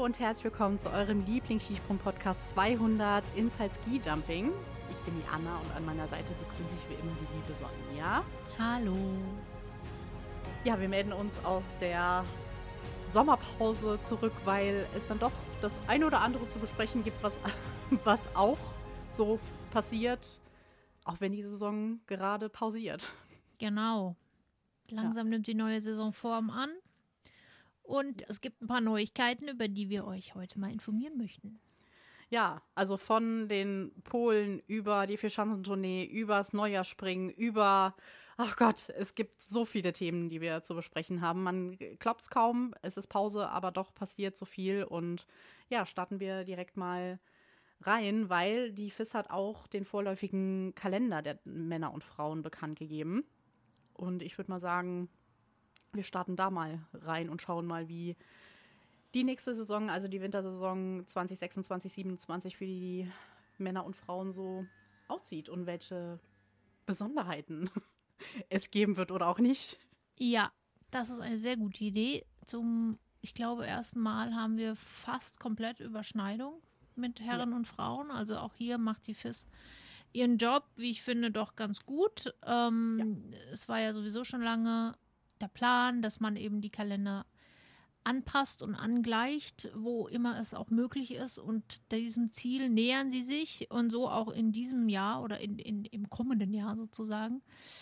und herzlich willkommen zu eurem Lieblings-Skisprung-Podcast 200 Inside Ski Jumping. Ich bin die Anna und an meiner Seite begrüße ich wie immer die liebe Sonja. Hallo. Ja, wir melden uns aus der Sommerpause zurück, weil es dann doch das eine oder andere zu besprechen gibt, was auch so passiert, auch wenn die Saison gerade pausiert. Genau. Langsam nimmt die neue Saison Form an. Und es gibt ein paar Neuigkeiten, über die wir euch heute mal informieren möchten. Ja, also von den Polen über die Vierschanzentournee, übers Neujahrsspringen, ach Gott, es gibt so viele Themen, die wir zu besprechen haben. Man glaubt es kaum, es ist Pause, aber doch passiert so viel. Und ja, starten wir direkt mal rein, weil die FIS hat auch den vorläufigen Kalender der Männer und Frauen bekannt gegeben. Und ich würde mal sagen, wir starten da mal rein und schauen mal, wie die nächste Saison, also die Wintersaison 2026, 2027 für die Männer und Frauen so aussieht und welche Besonderheiten es geben wird oder auch nicht. Ja, das ist eine sehr gute Idee. Ich glaube, ersten Mal haben wir fast komplett Überschneidung mit Herren und Frauen. Also auch hier macht die FIS ihren Job, wie ich finde, doch ganz gut. Es war ja sowieso schon lange der Plan, dass man eben die Kalender anpasst und angleicht, wo immer es auch möglich ist. Und diesem Ziel nähern sie sich und so auch in diesem Jahr oder im kommenden Jahr sozusagen.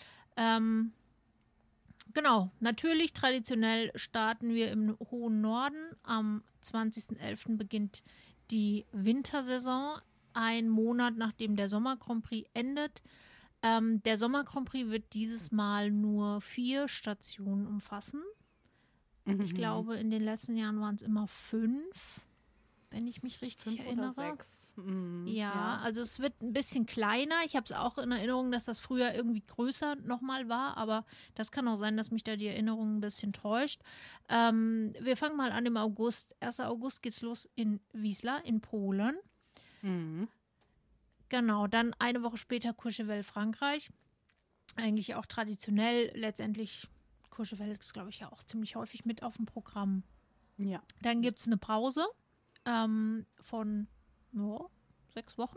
Genau, natürlich traditionell starten wir im hohen Norden. Am 20.11. beginnt die Wintersaison, ein Monat nachdem der Sommer Grand Prix endet. Der Sommer Grand Prix wird dieses Mal nur 4 Stationen umfassen. Ich glaube, in den letzten Jahren waren es immer 5, wenn ich mich richtig 5 erinnere. oder 6. Ja, also es wird ein bisschen kleiner. Ich habe es auch in Erinnerung, dass das früher irgendwie größer nochmal war, aber das kann auch sein, dass mich da die Erinnerung ein bisschen täuscht. Wir fangen mal an im August. 1. August geht's los in Wisła in Polen. Genau, dann eine Woche später Courchevel, Frankreich. Eigentlich auch traditionell, letztendlich Courchevel ist, glaube ich, ja auch ziemlich häufig mit auf dem Programm. Ja. Dann gibt es eine Pause von 6 Wochen.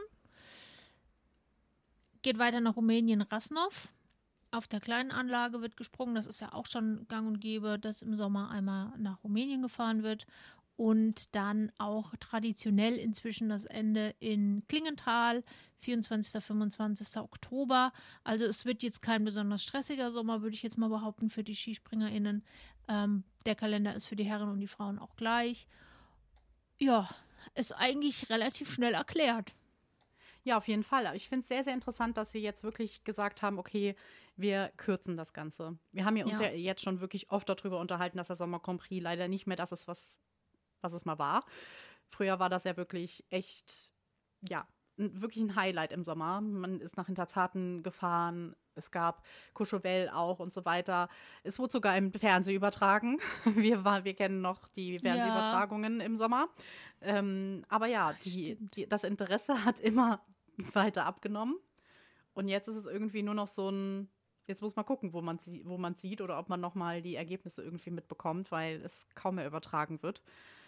Geht weiter nach Rumänien, Rasnov. Auf der kleinen Anlage wird gesprungen. Das ist ja auch schon gang und gäbe, dass im Sommer einmal nach Rumänien gefahren wird. Und dann auch traditionell inzwischen das Ende in Klingenthal, 24. 25. Oktober. Also es wird jetzt kein besonders stressiger Sommer, würde ich jetzt mal behaupten, für die SkispringerInnen. Der Kalender ist für die Herren und die Frauen auch gleich. Ja, ist eigentlich relativ schnell erklärt. Ja, auf jeden Fall. Ich finde es sehr, sehr interessant, dass sie jetzt wirklich gesagt haben, okay, wir kürzen das Ganze. Wir haben uns ja jetzt schon wirklich oft darüber unterhalten, dass der Sommer Grand Prix leider nicht mehr das ist, was es mal war. Früher war das ja wirklich echt, wirklich ein Highlight im Sommer. Man ist nach Hinterzarten gefahren, es gab Courchevel auch und so weiter. Es wurde sogar im Fernsehen übertragen. Wir kennen noch die Fernsehübertragungen im Sommer. Aber ja, das Interesse hat immer weiter abgenommen. Und jetzt ist es irgendwie nur noch so ein, jetzt muss man gucken, wo man sieht oder ob man nochmal die Ergebnisse irgendwie mitbekommt, weil es kaum mehr übertragen wird.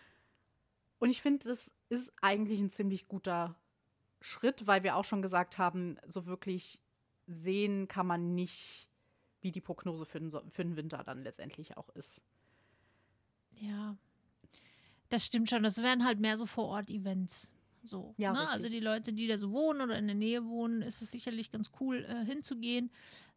Und ich finde, das ist eigentlich ein ziemlich guter Schritt, weil wir auch schon gesagt haben, so wirklich sehen kann man nicht, wie die Prognose für den Winter dann letztendlich auch ist. Ja, das stimmt schon. Das wären halt mehr so Vor-Ort-Events. So, ja, ne? Also die Leute, die da so wohnen oder in der Nähe wohnen, ist es sicherlich ganz cool, hinzugehen.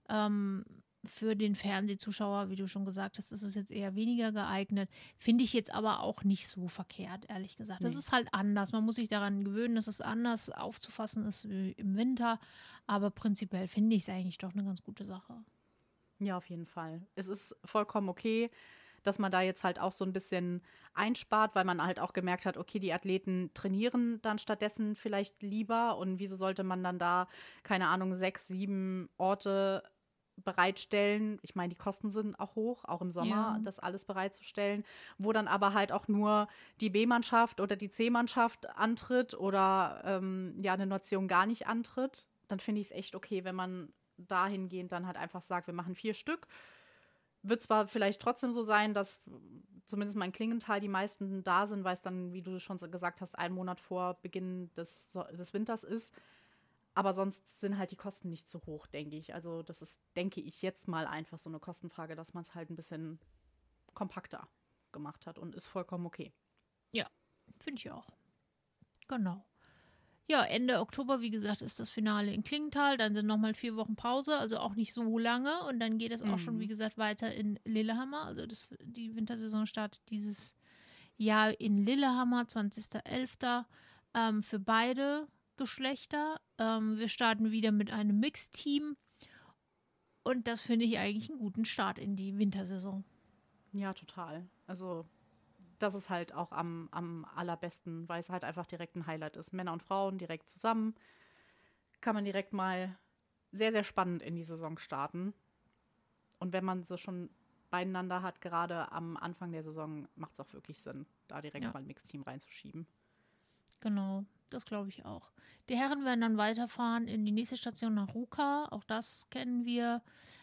Für den Fernsehzuschauer, wie du schon gesagt hast, ist es jetzt eher weniger geeignet. Finde ich jetzt aber auch nicht so verkehrt, ehrlich gesagt. Das ist halt anders. Man muss sich daran gewöhnen, dass es anders aufzufassen ist wie im Winter. Aber prinzipiell finde ich es eigentlich doch eine ganz gute Sache. Ja, auf jeden Fall. Es ist vollkommen okay, dass man da jetzt halt auch so ein bisschen einspart, weil man halt auch gemerkt hat, okay, die Athleten trainieren dann stattdessen vielleicht lieber. Und wieso sollte man dann da, keine Ahnung, 6, 7 Orte bereitstellen. Ich meine, die Kosten sind auch hoch, auch im Sommer, das alles bereitzustellen, wo dann aber halt auch nur die B-Mannschaft oder die C-Mannschaft antritt oder eine Nation gar nicht antritt. Dann finde ich es echt okay, wenn man dahingehend dann halt einfach sagt, wir machen 4 Stück. wird zwar vielleicht trotzdem so sein, dass zumindest mal in Klingenthal die meisten da sind, weil es dann, wie du schon gesagt hast, 1 Monat vor Beginn des Winters ist. Aber sonst sind halt die Kosten nicht so hoch, denke ich. Also das ist, denke ich, jetzt mal einfach so eine Kostenfrage, dass man es halt ein bisschen kompakter gemacht hat und ist vollkommen okay. Ja, finde ich auch. Genau. Ja, Ende Oktober, wie gesagt, ist das Finale in Klingenthal. Dann sind nochmal 4 Wochen Pause, also auch nicht so lange. Und dann geht es auch schon, wie gesagt, weiter in Lillehammer. Also die Wintersaison startet dieses Jahr in Lillehammer, 20.11. Für beide Geschlechter. Wir starten wieder mit einem Mixteam. Und das finde ich eigentlich einen guten Start in die Wintersaison. Ja, total. Also das ist halt auch am allerbesten, weil es halt einfach direkt ein Highlight ist. Männer und Frauen direkt zusammen. Kann man direkt mal sehr, sehr spannend in die Saison starten. Und wenn man so schon beieinander hat, gerade am Anfang der Saison, macht es auch wirklich Sinn, da direkt mal ein Mixteam reinzuschieben. Genau, das glaube ich auch. Die Herren werden dann weiterfahren in die nächste Station nach Ruka. Auch das kennen wir.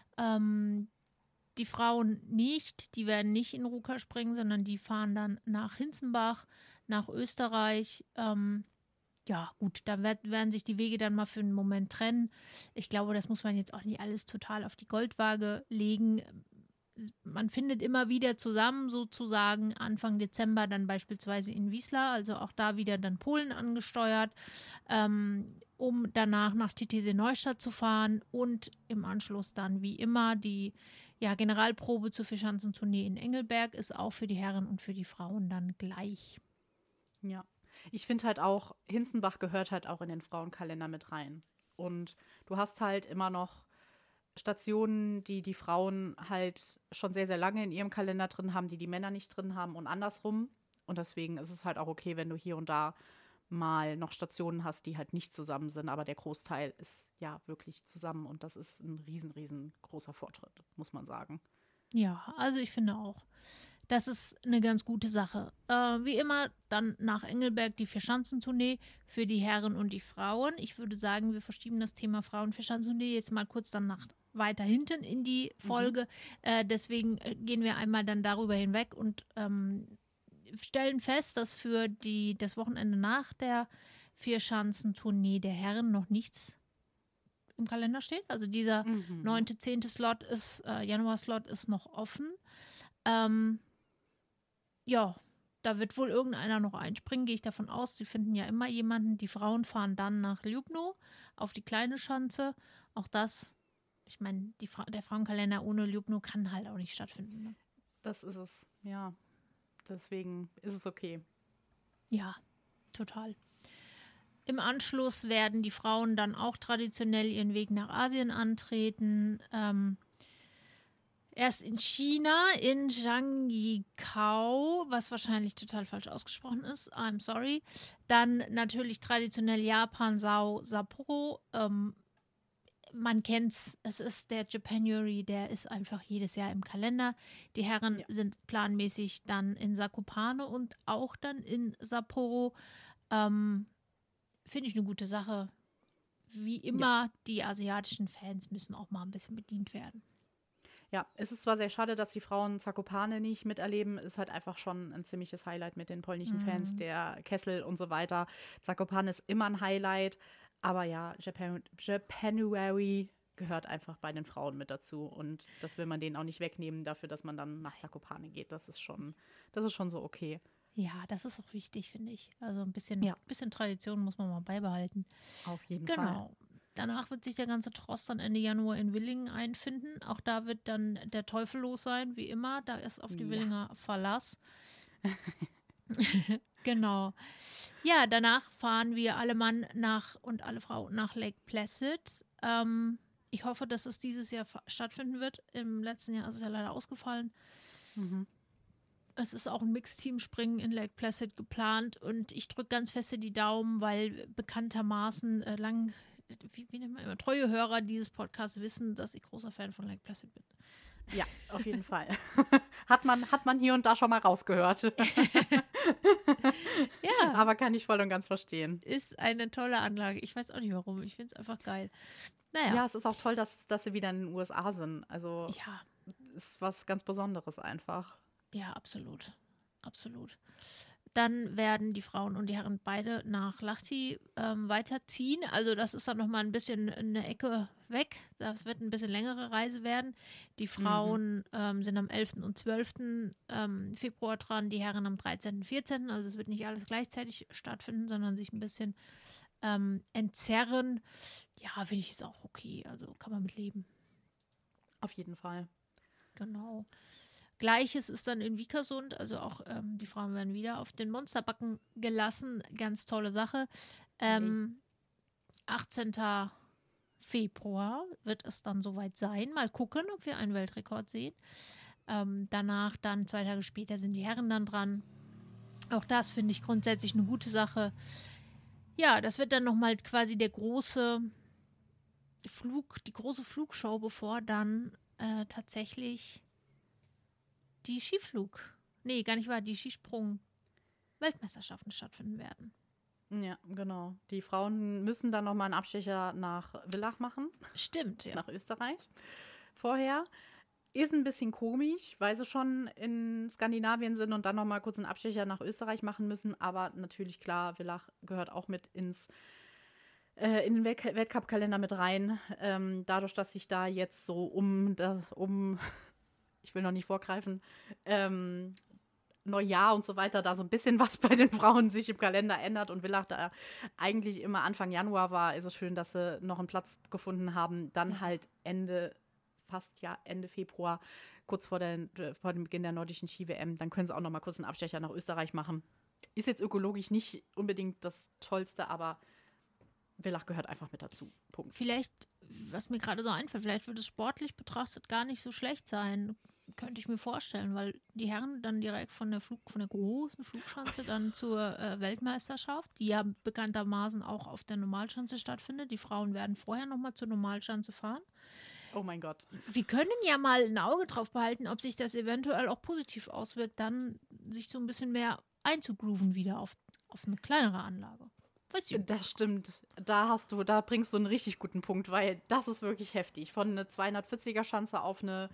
Die Frauen nicht, die werden nicht in Ruka springen, sondern die fahren dann nach Hinzenbach, nach Österreich. Ja, gut, da werden sich die Wege dann mal für einen Moment trennen. Ich glaube, das muss man jetzt auch nicht alles total auf die Goldwaage legen. Man findet immer wieder zusammen, sozusagen Anfang Dezember dann beispielsweise in Wiesla, also auch da wieder dann Polen angesteuert, um danach nach TTC Neustadt zu fahren und im Anschluss dann wie immer die Generalprobe zur Vierschanzentournee in Engelberg ist auch für die Herren und für die Frauen dann gleich. Ja, ich finde halt auch, Hinzenbach gehört halt auch in den Frauenkalender mit rein. Und du hast halt immer noch Stationen, die die Frauen halt schon sehr, sehr lange in ihrem Kalender drin haben, die die Männer nicht drin haben und andersrum. Und deswegen ist es halt auch okay, wenn du hier und da mal noch Stationen hast, die halt nicht zusammen sind, aber der Großteil ist ja wirklich zusammen und das ist ein riesengroßer Fortschritt, muss man sagen. Ja, also ich finde auch, das ist eine ganz gute Sache. Wie immer, dann nach Engelberg die Vierschanzentournee für die Herren und die Frauen. Ich würde sagen, wir verschieben das Thema Frauen-Vierschanzentournee jetzt mal kurz dann weiter hinten in die Folge. Deswegen gehen wir einmal dann darüber hinweg und stellen fest, dass für das Wochenende nach der Vierschanzentournee der Herren noch nichts im Kalender steht. Also dieser 9., 10. Slot Januar-Slot ist noch offen. Ja, da wird wohl irgendeiner noch einspringen, gehe ich davon aus. Sie finden ja immer jemanden. Die Frauen fahren dann nach Ljubno auf die kleine Schanze. Auch das, ich meine, der Frauenkalender ohne Ljubno kann halt auch nicht stattfinden. Ne? Das ist es, ja. Deswegen ist es okay. Ja, total. Im Anschluss werden die Frauen dann auch traditionell ihren Weg nach Asien antreten. Erst in China, in Zhangjiakou, was wahrscheinlich total falsch ausgesprochen ist. I'm sorry. Dann natürlich traditionell Japan, Sapporo. Man kennt's, es ist der Japanuary, der ist einfach jedes Jahr im Kalender. Die Herren sind planmäßig dann in Zakopane und auch dann in Sapporo. Finde ich eine gute Sache. Wie immer, die asiatischen Fans müssen auch mal ein bisschen bedient werden. Ja, es ist zwar sehr schade, dass die Frauen Zakopane nicht miterleben, ist halt einfach schon ein ziemliches Highlight mit den polnischen Fans, der Kessel und so weiter. Zakopane ist immer ein Highlight, aber ja, Japanuary gehört einfach bei den Frauen mit dazu und das will man denen auch nicht wegnehmen dafür, dass man dann nach Zakopane geht. Das ist schon so okay. Ja, das ist auch wichtig, finde ich. Also ein bisschen Tradition muss man mal beibehalten. Auf jeden Fall. Genau. Danach wird sich der ganze Tross dann Ende Januar in Willingen einfinden. Auch da wird dann der Teufel los sein, wie immer. Da ist auf die Willinger Verlass. Genau. Ja, danach fahren wir alle Mann und alle Frau nach Lake Placid. Ich hoffe, dass es dieses Jahr stattfinden wird. Im letzten Jahr ist es ja leider ausgefallen. Es ist auch ein Mixteam-Springen in Lake Placid geplant und ich drücke ganz feste die Daumen, weil bekanntermaßen wie nennt man immer, treue Hörer dieses Podcasts wissen, dass ich großer Fan von Lake Placid bin. Ja, auf jeden Fall. Hat man hier und da schon mal rausgehört. Ja. Aber kann ich voll und ganz verstehen. Ist eine tolle Anlage. Ich weiß auch nicht warum. Ich finde es einfach geil. Naja. Ja, es ist auch toll, dass sie wieder in den USA sind. Also ist was ganz Besonderes einfach. Ja, absolut. Absolut. Dann werden die Frauen und die Herren beide nach Lahti weiterziehen. Also das ist dann nochmal ein bisschen eine Ecke weg. Das wird ein bisschen längere Reise werden. Die Frauen sind am 11. und 12. Februar dran, die Herren am 13. und 14. Also es wird nicht alles gleichzeitig stattfinden, sondern sich ein bisschen entzerren. Ja, finde ich, ist auch okay. Also kann man mit leben. Auf jeden Fall. Genau. Gleiches ist dann in Vikersund, also auch die Frauen werden wieder auf den Monsterbacken gelassen. Ganz tolle Sache. 18. Februar wird es dann soweit sein. Mal gucken, ob wir einen Weltrekord sehen. Danach, dann 2 Tage später, sind die Herren dann dran. Auch das finde ich grundsätzlich eine gute Sache. Ja, das wird dann nochmal quasi die große Flugshow, bevor dann tatsächlich die die Skisprung-Weltmeisterschaften stattfinden werden. Ja, genau. Die Frauen müssen dann nochmal einen Abstecher nach Villach machen. Stimmt, ja. Nach Österreich. Vorher. Ist ein bisschen komisch, weil sie schon in Skandinavien sind und dann nochmal kurz einen Abstecher nach Österreich machen müssen. Aber natürlich, klar, Villach gehört auch mit in den Weltcup-Kalender mit rein. Dadurch, dass sich da jetzt so ich will noch nicht vorgreifen, Neujahr und so weiter, da so ein bisschen was bei den Frauen sich im Kalender ändert und Villach da eigentlich immer Anfang Januar war, ist es schön, dass sie noch einen Platz gefunden haben. Dann halt Ende Februar, kurz vor dem Beginn der nordischen Ski-WM, dann können sie auch noch mal kurz einen Abstecher nach Österreich machen. Ist jetzt ökologisch nicht unbedingt das Tollste, aber Villach gehört einfach mit dazu. Punkt. Vielleicht, was mir gerade so einfällt, vielleicht würde es sportlich betrachtet gar nicht so schlecht sein. Könnte ich mir vorstellen, weil die Herren dann direkt von der großen Flugschanze dann zur Weltmeisterschaft, die ja bekanntermaßen auch auf der Normalschanze stattfindet. Die Frauen werden vorher nochmal zur Normalschanze fahren. Oh mein Gott. Wir können ja mal ein Auge drauf behalten, ob sich das eventuell auch positiv auswirkt, dann sich so ein bisschen mehr einzugrooven wieder auf eine kleinere Anlage. Das stimmt. Da bringst du einen richtig guten Punkt, weil das ist wirklich heftig. Von einer 240er Schanze auf eine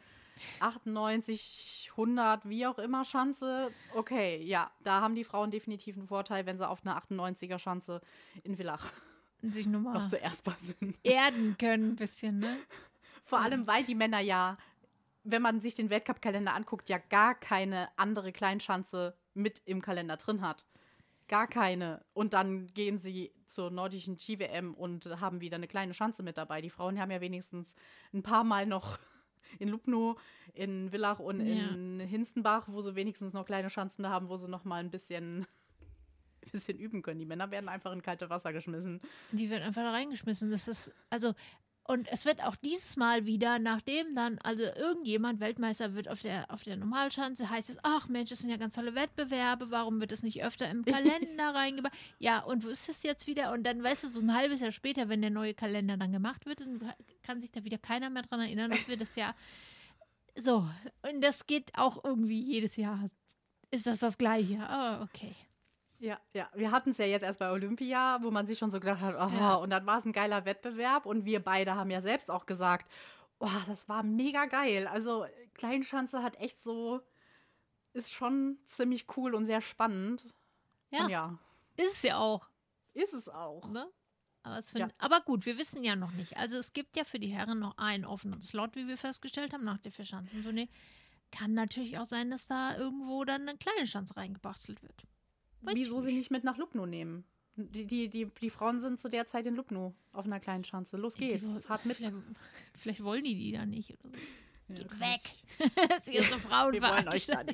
98, 100, wie auch immer Schanze. Okay, ja, da haben die Frauen definitiv einen Vorteil, wenn sie auf einer 98er Schanze in Villach sich noch zuerst mal sind. Erden können ein bisschen, ne? Vor allem, weil die Männer ja, wenn man sich den Weltcup-Kalender anguckt, ja gar keine andere Kleinschanze mit im Kalender drin hat. Gar keine. Und dann gehen sie zur nordischen Ski-WM und haben wieder eine kleine Schanze mit dabei. Die Frauen haben ja wenigstens ein paar Mal noch in Lubno, in Villach und in Hinstenbach, wo sie wenigstens noch kleine Schanzen haben, wo sie noch mal ein bisschen üben können. Die Männer werden einfach in kalte Wasser geschmissen. Die werden einfach da reingeschmissen. Das ist, und es wird auch dieses Mal wieder, nachdem dann, also irgendjemand Weltmeister wird auf der Normalschanze, heißt es, ach Mensch, das sind ja ganz tolle Wettbewerbe, warum wird das nicht öfter im Kalender reingebracht? Ja, und wo ist es jetzt wieder? Und dann, weißt du, so ein halbes Jahr später, wenn der neue Kalender dann gemacht wird, dann kann sich da wieder keiner mehr dran erinnern, dass wir das ja so, und das geht auch irgendwie jedes Jahr, ist das Gleiche. Oh, okay. Ja, wir hatten es ja jetzt erst bei Olympia, wo man sich schon so gedacht hat, und dann war es ein geiler Wettbewerb und wir beide haben ja selbst auch gesagt, das war mega geil. Also Kleinschanze hat echt ist schon ziemlich cool und sehr spannend. Ja, und ja. Ist es ja auch. Ist es auch. Ne? Aber gut, wir wissen ja noch nicht. Also es gibt ja für die Herren noch einen offenen Slot, wie wir festgestellt haben, nach der Vierschanzentournee. Kann natürlich auch sein, dass da irgendwo dann eine kleine Schanze reingebastelt wird. Wieso sie nicht mit nach Lubno nehmen? Die Frauen sind zu der Zeit in Lubno auf einer kleinen Schanze. Los geht's, fahrt mit. Vielleicht wollen die da nicht oder so. Ja, Geht weg. Das ist eine Frauenfahrt. Wir wollen euch da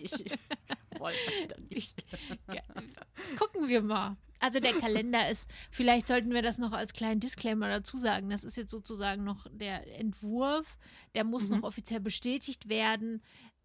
nicht. Gucken wir mal. Also der Kalender ist, vielleicht sollten wir das noch als kleinen Disclaimer dazu sagen, das ist jetzt sozusagen noch der Entwurf, der muss noch offiziell bestätigt werden.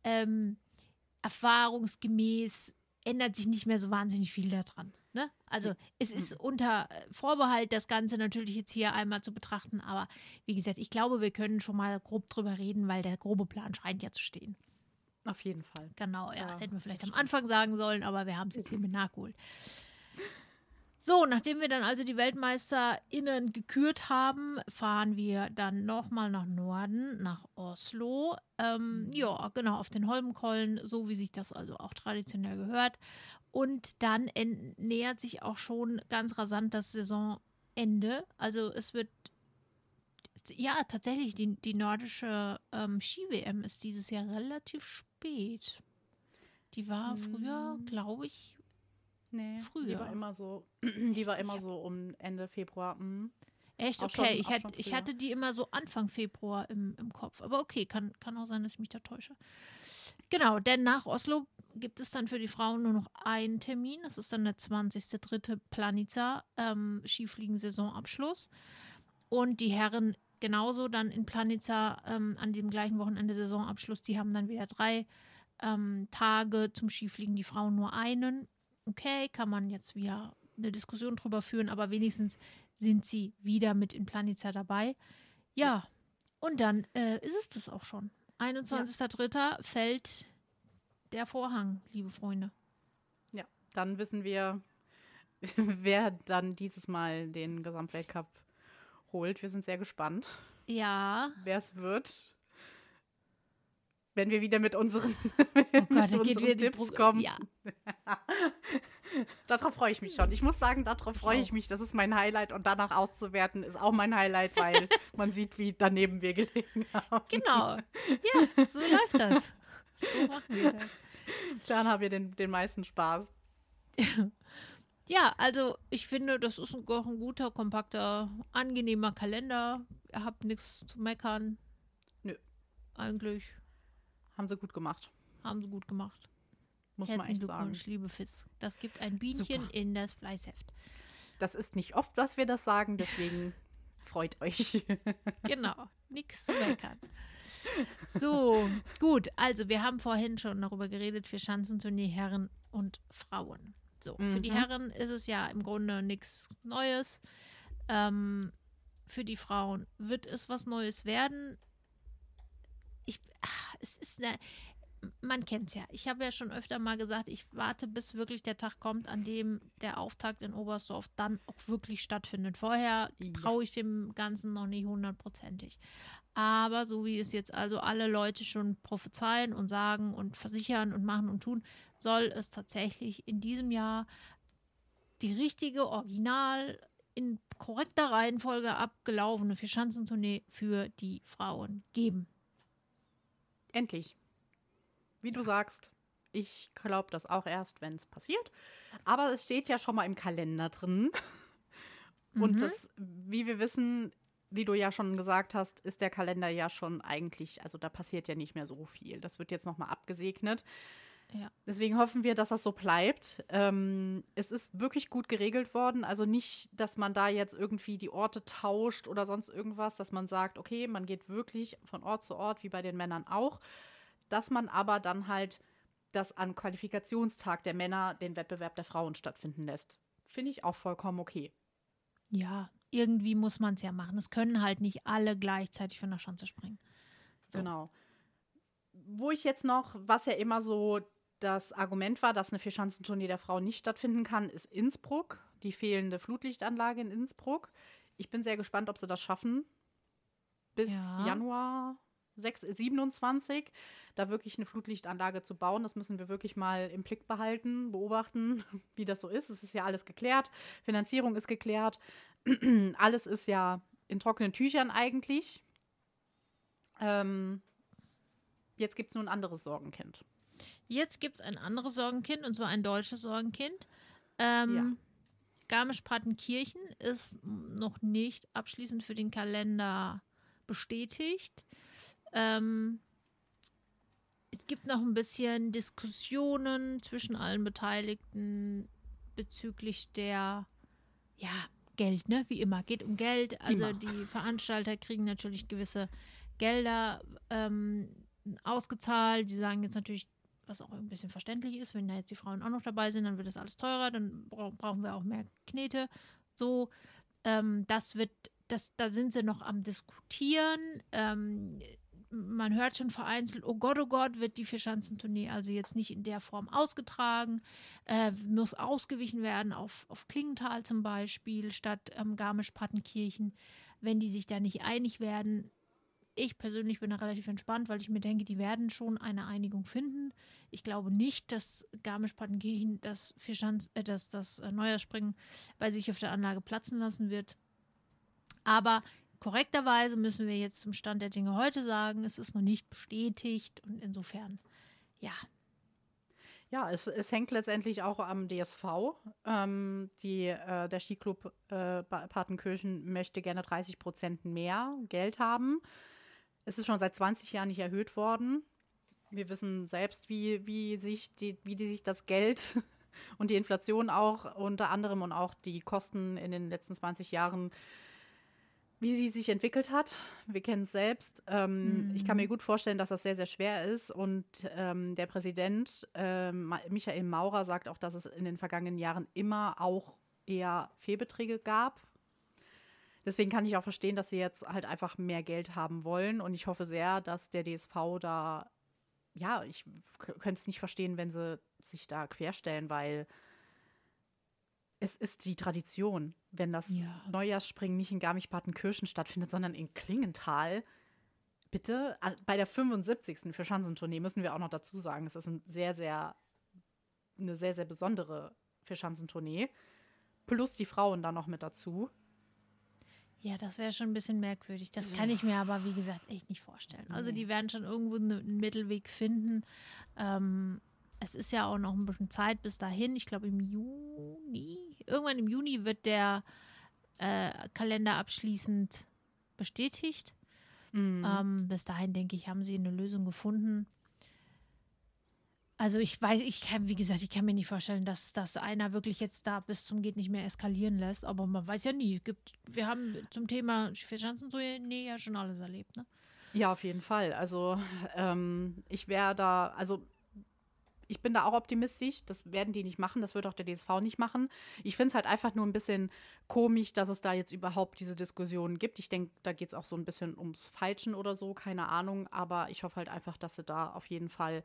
Erfahrungsgemäß ändert sich nicht mehr so wahnsinnig viel daran. Ne? Also es ist unter Vorbehalt, das Ganze natürlich jetzt hier einmal zu betrachten, aber wie gesagt, ich glaube, wir können schon mal grob drüber reden, weil der grobe Plan scheint ja zu stehen. Auf jeden Fall. Genau, ja, das hätten wir vielleicht am Anfang sagen sollen, aber wir haben es jetzt hiermit nachgeholt. So, nachdem wir dann also die WeltmeisterInnen gekürt haben, fahren wir dann nochmal nach Norden, nach Oslo. Ja, genau, auf den Holmenkollen, so wie sich das also auch traditionell gehört. Und dann nähert sich auch schon ganz rasant das Saisonende. Also es wird, ja, tatsächlich, die nordische Ski-WM ist dieses Jahr relativ spät. Die war früher, glaube ich, Nee, früher. Die war immer so, die war immer so um Ende Februar. Echt? Okay, ich hatte die immer so Anfang Februar im Kopf. Aber okay, kann auch sein, dass ich mich da täusche. Genau, denn nach Oslo gibt es dann für die Frauen nur noch einen Termin. Das ist dann der 20.03. Planica Skifliegen-Saisonabschluss. Und die Herren genauso dann in Planica an dem gleichen Wochenende Saisonabschluss. Die haben dann wieder 3 Tage zum Skifliegen, die Frauen nur einen. Okay, kann man jetzt wieder eine Diskussion drüber führen, aber wenigstens sind sie wieder mit in Planica dabei. Ja, und dann ist es das auch schon. 21.03. fällt der Vorhang, liebe Freunde. Ja, dann wissen wir, wer dann dieses Mal den Gesamtweltcup holt. Wir sind sehr gespannt. Ja. Wer es wird. Wenn wir wieder mit unseren, Tipps kommen. Ja. Darauf freue ich mich schon. Ich muss sagen, darauf freue ich mich. Das ist mein Highlight. Und danach auszuwerten ist auch mein Highlight, weil man sieht, wie daneben wir gelegen haben. Genau. Ja, so läuft das. So machen wir das. Dann haben wir den meisten Spaß. Ja, also ich finde, das ist ein guter, kompakter, angenehmer Kalender. Ihr habt nichts zu meckern. Nö. Eigentlich. Haben sie gut gemacht. Muss man echt sagen. Liebe Fiss. Das gibt ein Bienchen Super. In das Fleißheft. Das ist nicht oft, dass wir das sagen, deswegen freut euch. Genau, nichts zu meckern. So, gut. Also wir haben vorhin schon darüber geredet, für Schanzentournee Herren und Frauen. So, für die Herren ist es ja im Grunde nichts Neues. Für die Frauen wird es was Neues werden. Man kennt es ja. Ich habe ja schon öfter mal gesagt, ich warte, bis wirklich der Tag kommt, an dem der Auftakt in Oberstdorf dann auch wirklich stattfindet. Vorher traue ich dem Ganzen noch nicht 100%. Aber so wie es jetzt also alle Leute schon prophezeien und sagen und versichern und machen und tun, soll es tatsächlich in diesem Jahr die richtige, original, in korrekter Reihenfolge abgelaufene Vierschanzentournee für die Frauen geben. Endlich. Wie du sagst, ich glaube das auch erst, wenn es passiert. Aber es steht ja schon mal im Kalender drin. Und das, wie wir wissen, wie du ja schon gesagt hast, ist der Kalender ja schon eigentlich, also da passiert ja nicht mehr so viel. Das wird jetzt nochmal abgesegnet. Ja. Deswegen hoffen wir, dass das so bleibt. Es ist wirklich gut geregelt worden. Also nicht, dass man da jetzt irgendwie die Orte tauscht oder sonst irgendwas, dass man sagt, okay, man geht wirklich von Ort zu Ort, wie bei den Männern auch. Dass man aber dann halt das am Qualifikationstag der Männer den Wettbewerb der Frauen stattfinden lässt. Finde ich auch vollkommen okay. Ja, irgendwie muss man es ja machen. Es können halt nicht alle gleichzeitig von der Schanze springen. So. Genau. Wo ich jetzt noch, was ja immer so das Argument war, dass eine Vierschanzentournee der Frauen nicht stattfinden kann, ist Innsbruck, die fehlende Flutlichtanlage in Innsbruck. Ich bin sehr gespannt, ob sie das schaffen, bis Januar 27 da wirklich eine Flutlichtanlage zu bauen. Das müssen wir wirklich mal im Blick behalten, beobachten, wie das so ist. Es ist ja alles geklärt, Finanzierung ist geklärt, alles ist ja in trockenen Tüchern eigentlich. Jetzt gibt es nur ein anderes Sorgenkind. Jetzt gibt es ein anderes Sorgenkind, und zwar ein deutsches Sorgenkind. Garmisch-Partenkirchen ist noch nicht abschließend für den Kalender bestätigt. Es gibt noch ein bisschen Diskussionen zwischen allen Beteiligten bezüglich der, Geld, ne? Wie immer, geht um Geld. Also die Veranstalter kriegen natürlich gewisse Gelder ausgezahlt. Die sagen jetzt natürlich, was auch ein bisschen verständlich ist, wenn da jetzt die Frauen auch noch dabei sind, dann wird das alles teurer, dann brauchen wir auch mehr Knete. So, da sind sie noch am Diskutieren. man hört schon vereinzelt, oh Gott, wird die Vierschanzentournee also jetzt nicht in der Form ausgetragen, muss ausgewichen werden auf Klingenthal zum Beispiel statt Garmisch-Partenkirchen, wenn die sich da nicht einig werden. Ich persönlich bin da relativ entspannt, weil ich mir denke, die werden schon eine Einigung finden. Ich glaube nicht, dass Garmisch-Partenkirchen das Neujahrsspringen bei sich auf der Anlage platzen lassen wird. Aber korrekterweise müssen wir jetzt zum Stand der Dinge heute sagen, es ist noch nicht bestätigt und insofern, ja. Ja, es hängt letztendlich auch am DSV. Der Skiclub Partenkirchen möchte gerne 30% mehr Geld haben. Es ist schon seit 20 Jahren nicht erhöht worden. Wir wissen selbst, wie sich das Geld und die Inflation auch unter anderem und auch die Kosten in den letzten 20 Jahren, wie sie sich entwickelt hat. Wir kennen es selbst. Ich kann mir gut vorstellen, dass das sehr, sehr schwer ist. Und der Präsident Michael Maurer sagt auch, dass es in den vergangenen Jahren immer auch eher Fehlbeträge gab. Deswegen kann ich auch verstehen, dass sie jetzt halt einfach mehr Geld haben wollen. Und ich hoffe sehr, dass der DSV da, ja, ich könnte es nicht verstehen, wenn sie sich da querstellen, weil es ist die Tradition, wenn das Neujahrsspringen nicht in Garmisch-Partenkirchen stattfindet, sondern in Klingenthal. Bitte, bei der 75. Vierschanzentournee müssen wir auch noch dazu sagen, es ist eine sehr, sehr besondere Vierschanzentournee. Plus die Frauen da noch mit dazu. Ja, das wäre schon ein bisschen merkwürdig. Das kann ich mir aber, wie gesagt, echt nicht vorstellen. Also die werden schon irgendwo einen Mittelweg finden. Es ist ja auch noch ein bisschen Zeit bis dahin. Ich glaube irgendwann im Juni wird der Kalender abschließend bestätigt. Bis dahin, denke ich, haben sie eine Lösung gefunden. Also ich kann mir nicht vorstellen, dass das einer wirklich jetzt da bis zum geht nicht mehr eskalieren lässt. Aber man weiß ja nie. Wir haben zum Thema Vierschanzentournee ja schon alles erlebt, ne? Ja, auf jeden Fall. Also ich bin da auch optimistisch. Das werden die nicht machen. Das wird auch der DSV nicht machen. Ich finde es halt einfach nur ein bisschen komisch, dass es da jetzt überhaupt diese Diskussion gibt. Ich denke, da geht es auch so ein bisschen ums Falschen oder so. Keine Ahnung. Aber ich hoffe halt einfach, dass sie da auf jeden Fall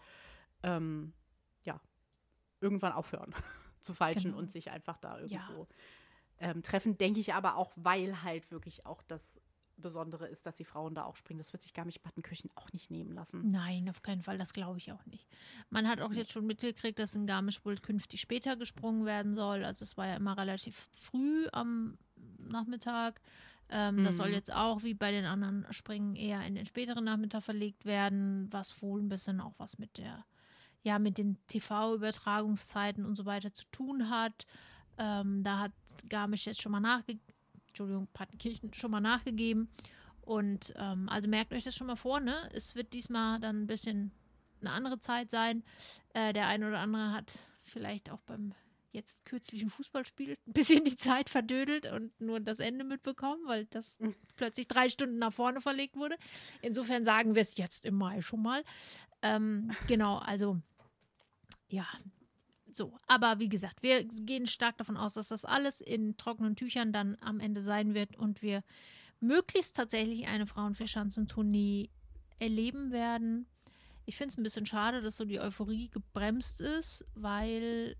irgendwann aufhören zu falschen und sich einfach da irgendwo treffen. Denke ich aber auch, weil halt wirklich auch das Besondere ist, dass die Frauen da auch springen. Das wird sich Garmisch-Partenkirchen auch nicht nehmen lassen. Nein, auf keinen Fall. Das glaube ich auch nicht. Man hat auch jetzt schon mitgekriegt, dass in Garmisch wohl künftig später gesprungen werden soll. Also es war ja immer relativ früh am Nachmittag. Das soll jetzt auch, wie bei den anderen Springen, eher in den späteren Nachmittag verlegt werden, was wohl ein bisschen auch was mit den TV-Übertragungszeiten und so weiter zu tun hat. Da hat Garmisch jetzt schon mal Partenkirchen schon mal nachgegeben. Und also merkt euch das schon mal vor, ne? Es wird diesmal dann ein bisschen eine andere Zeit sein. Der eine oder andere hat vielleicht auch beim jetzt kürzlichen Fußballspiel ein bisschen die Zeit verdödelt und nur das Ende mitbekommen, weil das plötzlich 3 Stunden nach vorne verlegt wurde. Insofern sagen wir es jetzt im Mai schon mal. Genau, also ja, so. Aber wie gesagt, wir gehen stark davon aus, dass das alles in trockenen Tüchern dann am Ende sein wird und wir möglichst tatsächlich eine Frauen-Vierschanzentournee erleben werden. Ich finde es ein bisschen schade, dass so die Euphorie gebremst ist, weil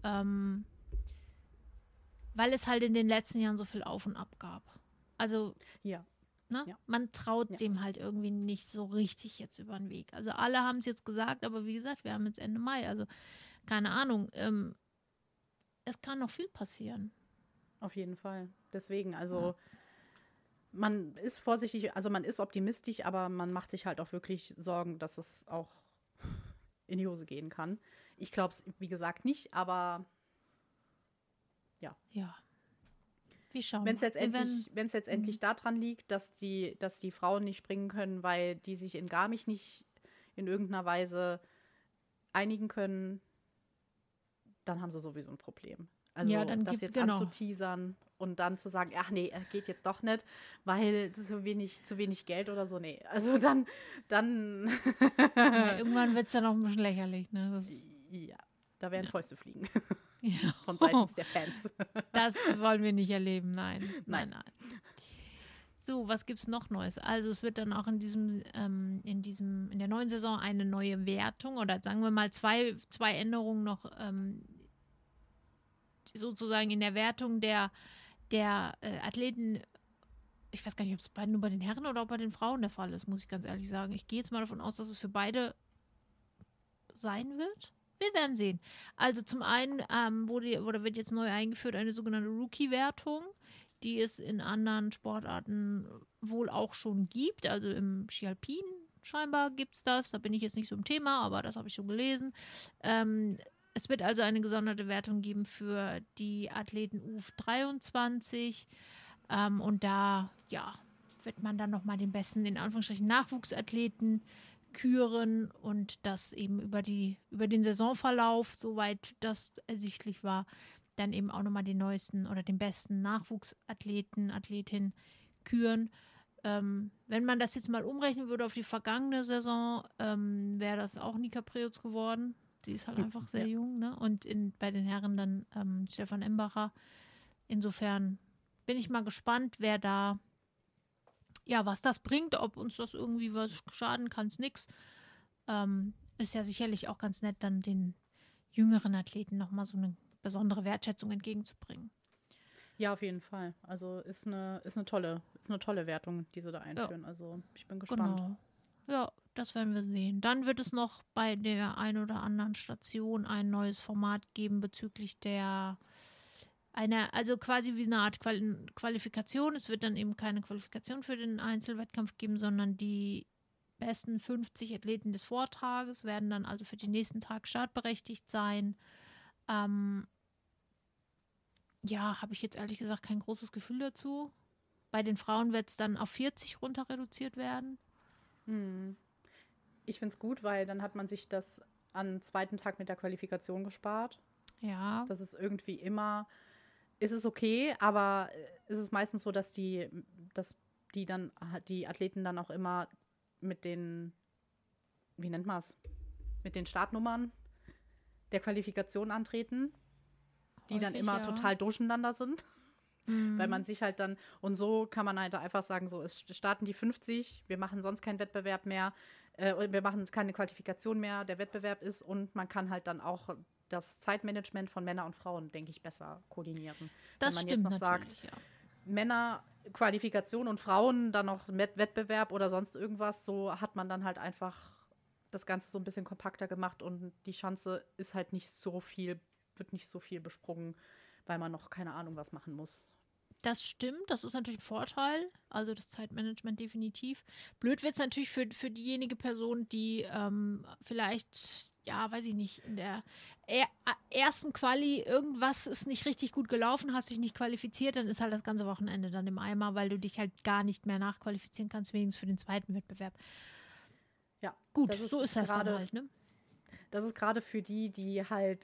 es halt in den letzten Jahren so viel Auf und Ab gab. Also, man traut dem halt irgendwie nicht so richtig jetzt über den Weg. Also alle haben es jetzt gesagt, aber wie gesagt, wir haben jetzt Ende Mai, also keine Ahnung. Es kann noch viel passieren. Auf jeden Fall. Deswegen, also man ist vorsichtig, also man ist optimistisch, aber man macht sich halt auch wirklich Sorgen, dass es auch in die Hose gehen kann. Ich glaube es, wie gesagt, nicht, aber ja. Ja. Wir schauen. Wenn es jetzt endlich daran liegt, dass die Frauen nicht springen können, weil die sich in Garmisch nicht in irgendeiner Weise einigen können, dann haben sie sowieso ein Problem. Also das jetzt anzuteasern und dann zu sagen, ach nee, geht jetzt doch nicht, weil zu wenig Geld oder so, nee. Also dann ja, irgendwann wird es dann auch ein bisschen lächerlich, ne? Da werden Fäuste fliegen. Ja. Von seitens der Fans. Das wollen wir nicht erleben, nein. So, was gibt's noch Neues? Also es wird dann auch in der neuen Saison eine neue Wertung oder sagen wir mal zwei Änderungen noch sozusagen in der Wertung der Athleten. Ich weiß gar nicht, ob es nur bei den Herren oder auch bei den Frauen der Fall ist, muss ich ganz ehrlich sagen. Ich gehe jetzt mal davon aus, dass es für beide sein wird. Wir werden sehen. Also zum einen wird jetzt neu eingeführt eine sogenannte Rookie-Wertung, die es in anderen Sportarten wohl auch schon gibt. Also im Ski Alpin scheinbar gibt es das. Da bin ich jetzt nicht so im Thema, aber das habe ich schon gelesen. Es wird also eine gesonderte Wertung geben für die Athleten U23. Und da, wird man dann nochmal den besten, in Anführungsstrichen, Nachwuchsathleten küren und das eben über den Saisonverlauf, soweit das ersichtlich war, dann eben auch nochmal den neuesten oder den besten Athletin küren. Wenn man das jetzt mal umrechnen würde auf die vergangene Saison, wäre das auch Nika Preutz geworden. Sie ist halt einfach sehr jung, ne? Und bei den Herren dann Stefan Embacher. Insofern bin ich mal gespannt, wer da, was das bringt, ob uns das irgendwie was schaden kann, es nix. Ist ja sicherlich auch ganz nett, dann den jüngeren Athleten nochmal so eine besondere Wertschätzung entgegenzubringen. Ja, auf jeden Fall. Also ist eine tolle Wertung, die sie da einführen. Ja. Also ich bin gespannt. Genau. Ja, das werden wir sehen. Dann wird es noch bei der ein oder anderen Station ein neues Format geben bezüglich also quasi wie eine Art Qualifikation. Es wird dann eben keine Qualifikation für den Einzelwettkampf geben, sondern die besten 50 Athleten des Vortages werden dann also für den nächsten Tag startberechtigt sein. Habe ich jetzt ehrlich gesagt kein großes Gefühl dazu. Bei den Frauen wird es dann auf 40 runter reduziert werden. Ich finde es gut, weil dann hat man sich das am zweiten Tag mit der Qualifikation gespart. Ja. Das ist irgendwie immer, ist es okay, aber ist es meistens so, dass die Athleten dann auch immer mit den, wie nennt man es, mit den Startnummern der Qualifikation antreten, die häufig, dann immer total durcheinander sind. Weil man sich halt dann, und so kann man halt einfach sagen, so, es starten die 50, wir machen sonst keinen Wettbewerb mehr, wir machen keine Qualifikation mehr, der Wettbewerb ist, und man kann halt dann auch das Zeitmanagement von Männern und Frauen, denke ich, besser koordinieren. Das wenn man stimmt jetzt noch sagt, ja. Männer Qualifikation und Frauen dann noch Wettbewerb oder sonst irgendwas, so hat man dann halt einfach das Ganze so ein bisschen kompakter gemacht und die Schanze ist halt wird nicht so viel besprungen, weil man noch keine Ahnung was machen muss. Das stimmt, das ist natürlich ein Vorteil, also das Zeitmanagement definitiv. Blöd wird es natürlich für diejenige Person, die vielleicht, weiß ich nicht, in der ersten Quali irgendwas ist nicht richtig gut gelaufen, hast dich nicht qualifiziert, dann ist halt das ganze Wochenende dann im Eimer, weil du dich halt gar nicht mehr nachqualifizieren kannst, wenigstens für den zweiten Wettbewerb. Ja, gut, so ist das dann halt, ne? Das ist gerade für die halt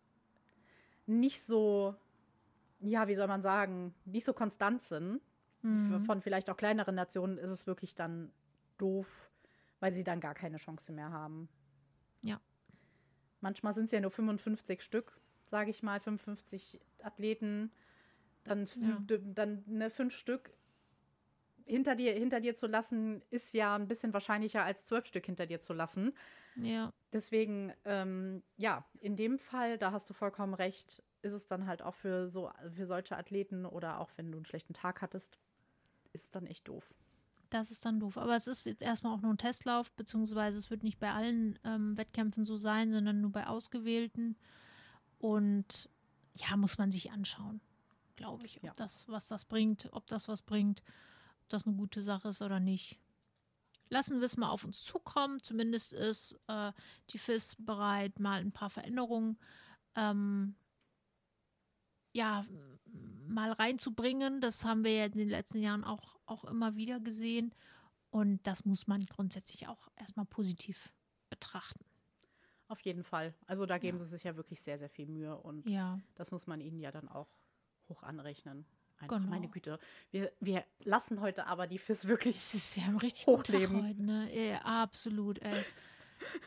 nicht so, wie soll man sagen, nicht so konstant sind. Von vielleicht auch kleineren Nationen ist es wirklich dann doof, weil sie dann gar keine Chance mehr haben. Ja. Manchmal sind es ja nur 55 Stück, sage ich mal, 55 Athleten, dann 5 Stück hinter dir zu lassen, ist ja ein bisschen wahrscheinlicher als 12 Stück hinter dir zu lassen. Ja. Deswegen, in dem Fall, da hast du vollkommen recht, ist es dann halt auch für solche Athleten oder auch wenn du einen schlechten Tag hattest, ist es dann echt doof. Das ist dann doof. Aber es ist jetzt erstmal auch nur ein Testlauf, beziehungsweise es wird nicht bei allen Wettkämpfen so sein, sondern nur bei ausgewählten. Und muss man sich anschauen, glaube ich, ob das was bringt, ob das eine gute Sache ist oder nicht. Lassen wir es mal auf uns zukommen. Zumindest ist die FIS bereit, mal ein paar Veränderungen mal reinzubringen. Das haben wir ja in den letzten Jahren auch immer wieder gesehen. Und das muss man grundsätzlich auch erstmal positiv betrachten. Auf jeden Fall. Also da geben sie sich ja wirklich sehr, sehr viel Mühe. Und das muss man ihnen ja dann auch hoch anrechnen. Genau. Meine Güte. Wir lassen heute aber die FIS wirklich wir haben richtig hochleben. Heute, ne? Ja, absolut, ey.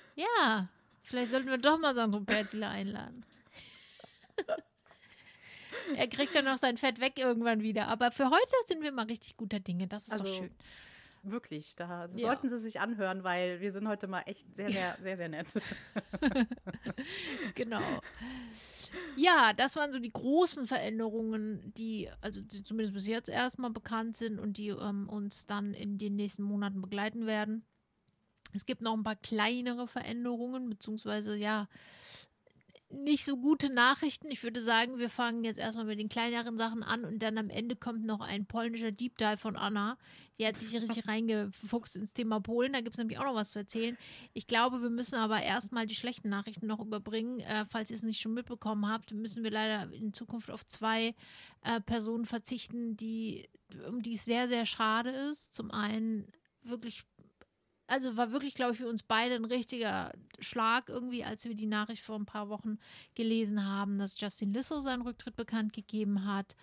Ja, vielleicht sollten wir doch mal Sandro Pertile einladen. Er kriegt ja noch sein Fett weg irgendwann wieder. Aber für heute sind wir mal richtig guter Dinge. Das ist doch schön. Wirklich, da sollten Sie sich anhören, weil wir sind heute mal echt sehr, sehr, sehr, sehr nett. Genau. Ja, das waren so die großen Veränderungen, die zumindest bis jetzt erstmal bekannt sind und die uns dann in den nächsten Monaten begleiten werden. Es gibt noch ein paar kleinere Veränderungen, beziehungsweise nicht so gute Nachrichten. Ich würde sagen, wir fangen jetzt erstmal mit den kleineren Sachen an und dann am Ende kommt noch ein polnischer Deep Dive von Anna. Die hat sich richtig reingefuchst ins Thema Polen. Da gibt es nämlich auch noch was zu erzählen. Ich glaube, wir müssen aber erstmal die schlechten Nachrichten noch überbringen. Falls ihr es nicht schon mitbekommen habt, müssen wir leider in Zukunft auf 2 Personen verzichten, um die es sehr, sehr schade ist. Zum einen war wirklich, glaube ich, für uns beide ein richtiger Schlag irgendwie, als wir die Nachricht vor ein paar Wochen gelesen haben, dass Justin Lissow seinen Rücktritt bekannt gegeben hat.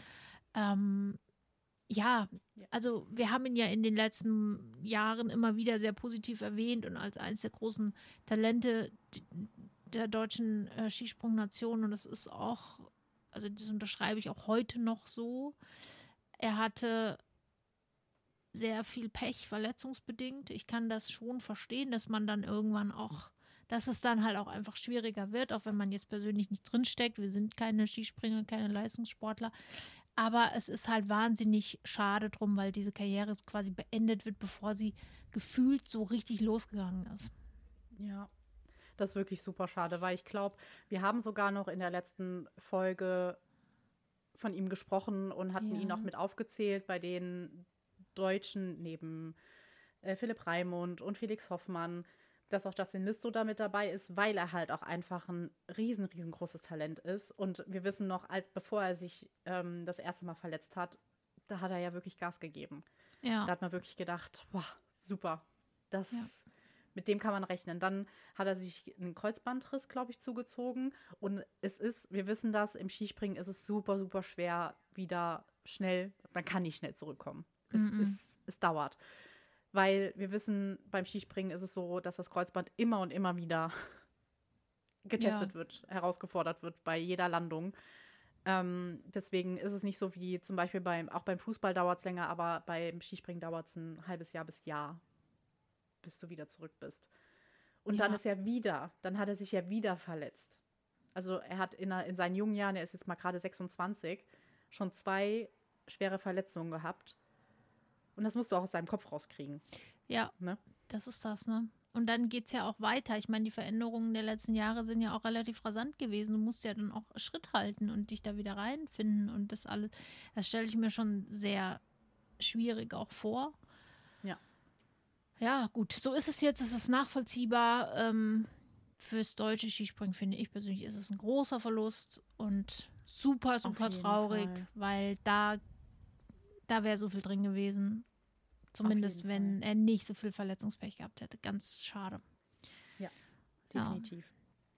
Also wir haben ihn ja in den letzten Jahren immer wieder sehr positiv erwähnt und als eines der großen Talente der deutschen Skisprungnation, und das ist auch, also das unterschreibe ich auch heute noch so. Er hatte sehr viel Pech, verletzungsbedingt. Ich kann das schon verstehen, dass man dann irgendwann dass es dann halt auch einfach schwieriger wird, auch wenn man jetzt persönlich nicht drinsteckt. Wir sind keine Skispringer, keine Leistungssportler. Aber es ist halt wahnsinnig schade drum, weil diese Karriere quasi beendet wird, bevor sie gefühlt so richtig losgegangen ist. Ja, das ist wirklich super schade, weil ich glaube, wir haben sogar noch in der letzten Folge von ihm gesprochen und hatten ihn auch mit aufgezählt bei den Deutschen neben Philipp Raimund und Felix Hoffmann, dass auch Justin Lissow da mit dabei ist, weil er halt auch einfach ein riesengroßes Talent ist. Und wir wissen noch, bevor er sich das erste Mal verletzt hat, da hat er ja wirklich Gas gegeben. Ja. Da hat man wirklich gedacht, boah, super, mit dem kann man rechnen. Dann hat er sich einen Kreuzbandriss, glaube ich, zugezogen. Und wir wissen das, im Skispringen ist es super, super schwer, wieder schnell, man kann nicht schnell zurückkommen. Es dauert. Weil wir wissen, beim Skispringen ist es so, dass das Kreuzband immer und immer wieder getestet wird, herausgefordert wird bei jeder Landung. Deswegen ist es nicht so wie zum Beispiel auch beim Fußball dauert es länger, aber beim Skispringen dauert es ein halbes Jahr bis Jahr, bis du wieder zurück bist. Und dann hat er sich ja wieder verletzt. Also er hat in seinen jungen Jahren, er ist jetzt mal gerade 26, schon 2 schwere Verletzungen gehabt. Und das musst du auch aus deinem Kopf rauskriegen. Ja, ne? Das ist das, ne? Und dann geht es ja auch weiter. Ich meine, die Veränderungen der letzten Jahre sind ja auch relativ rasant gewesen. Du musst ja dann auch Schritt halten und dich da wieder reinfinden und das alles. Das stelle ich mir schon sehr schwierig auch vor. Ja. Ja, gut. So ist es jetzt. Es ist nachvollziehbar. Fürs deutsche Skispringen, finde ich persönlich, ist es ein großer Verlust und super, super traurig, weil da wäre so viel drin gewesen. Zumindest, wenn er nicht so viel Verletzungspech gehabt hätte. Ganz schade. Ja, definitiv.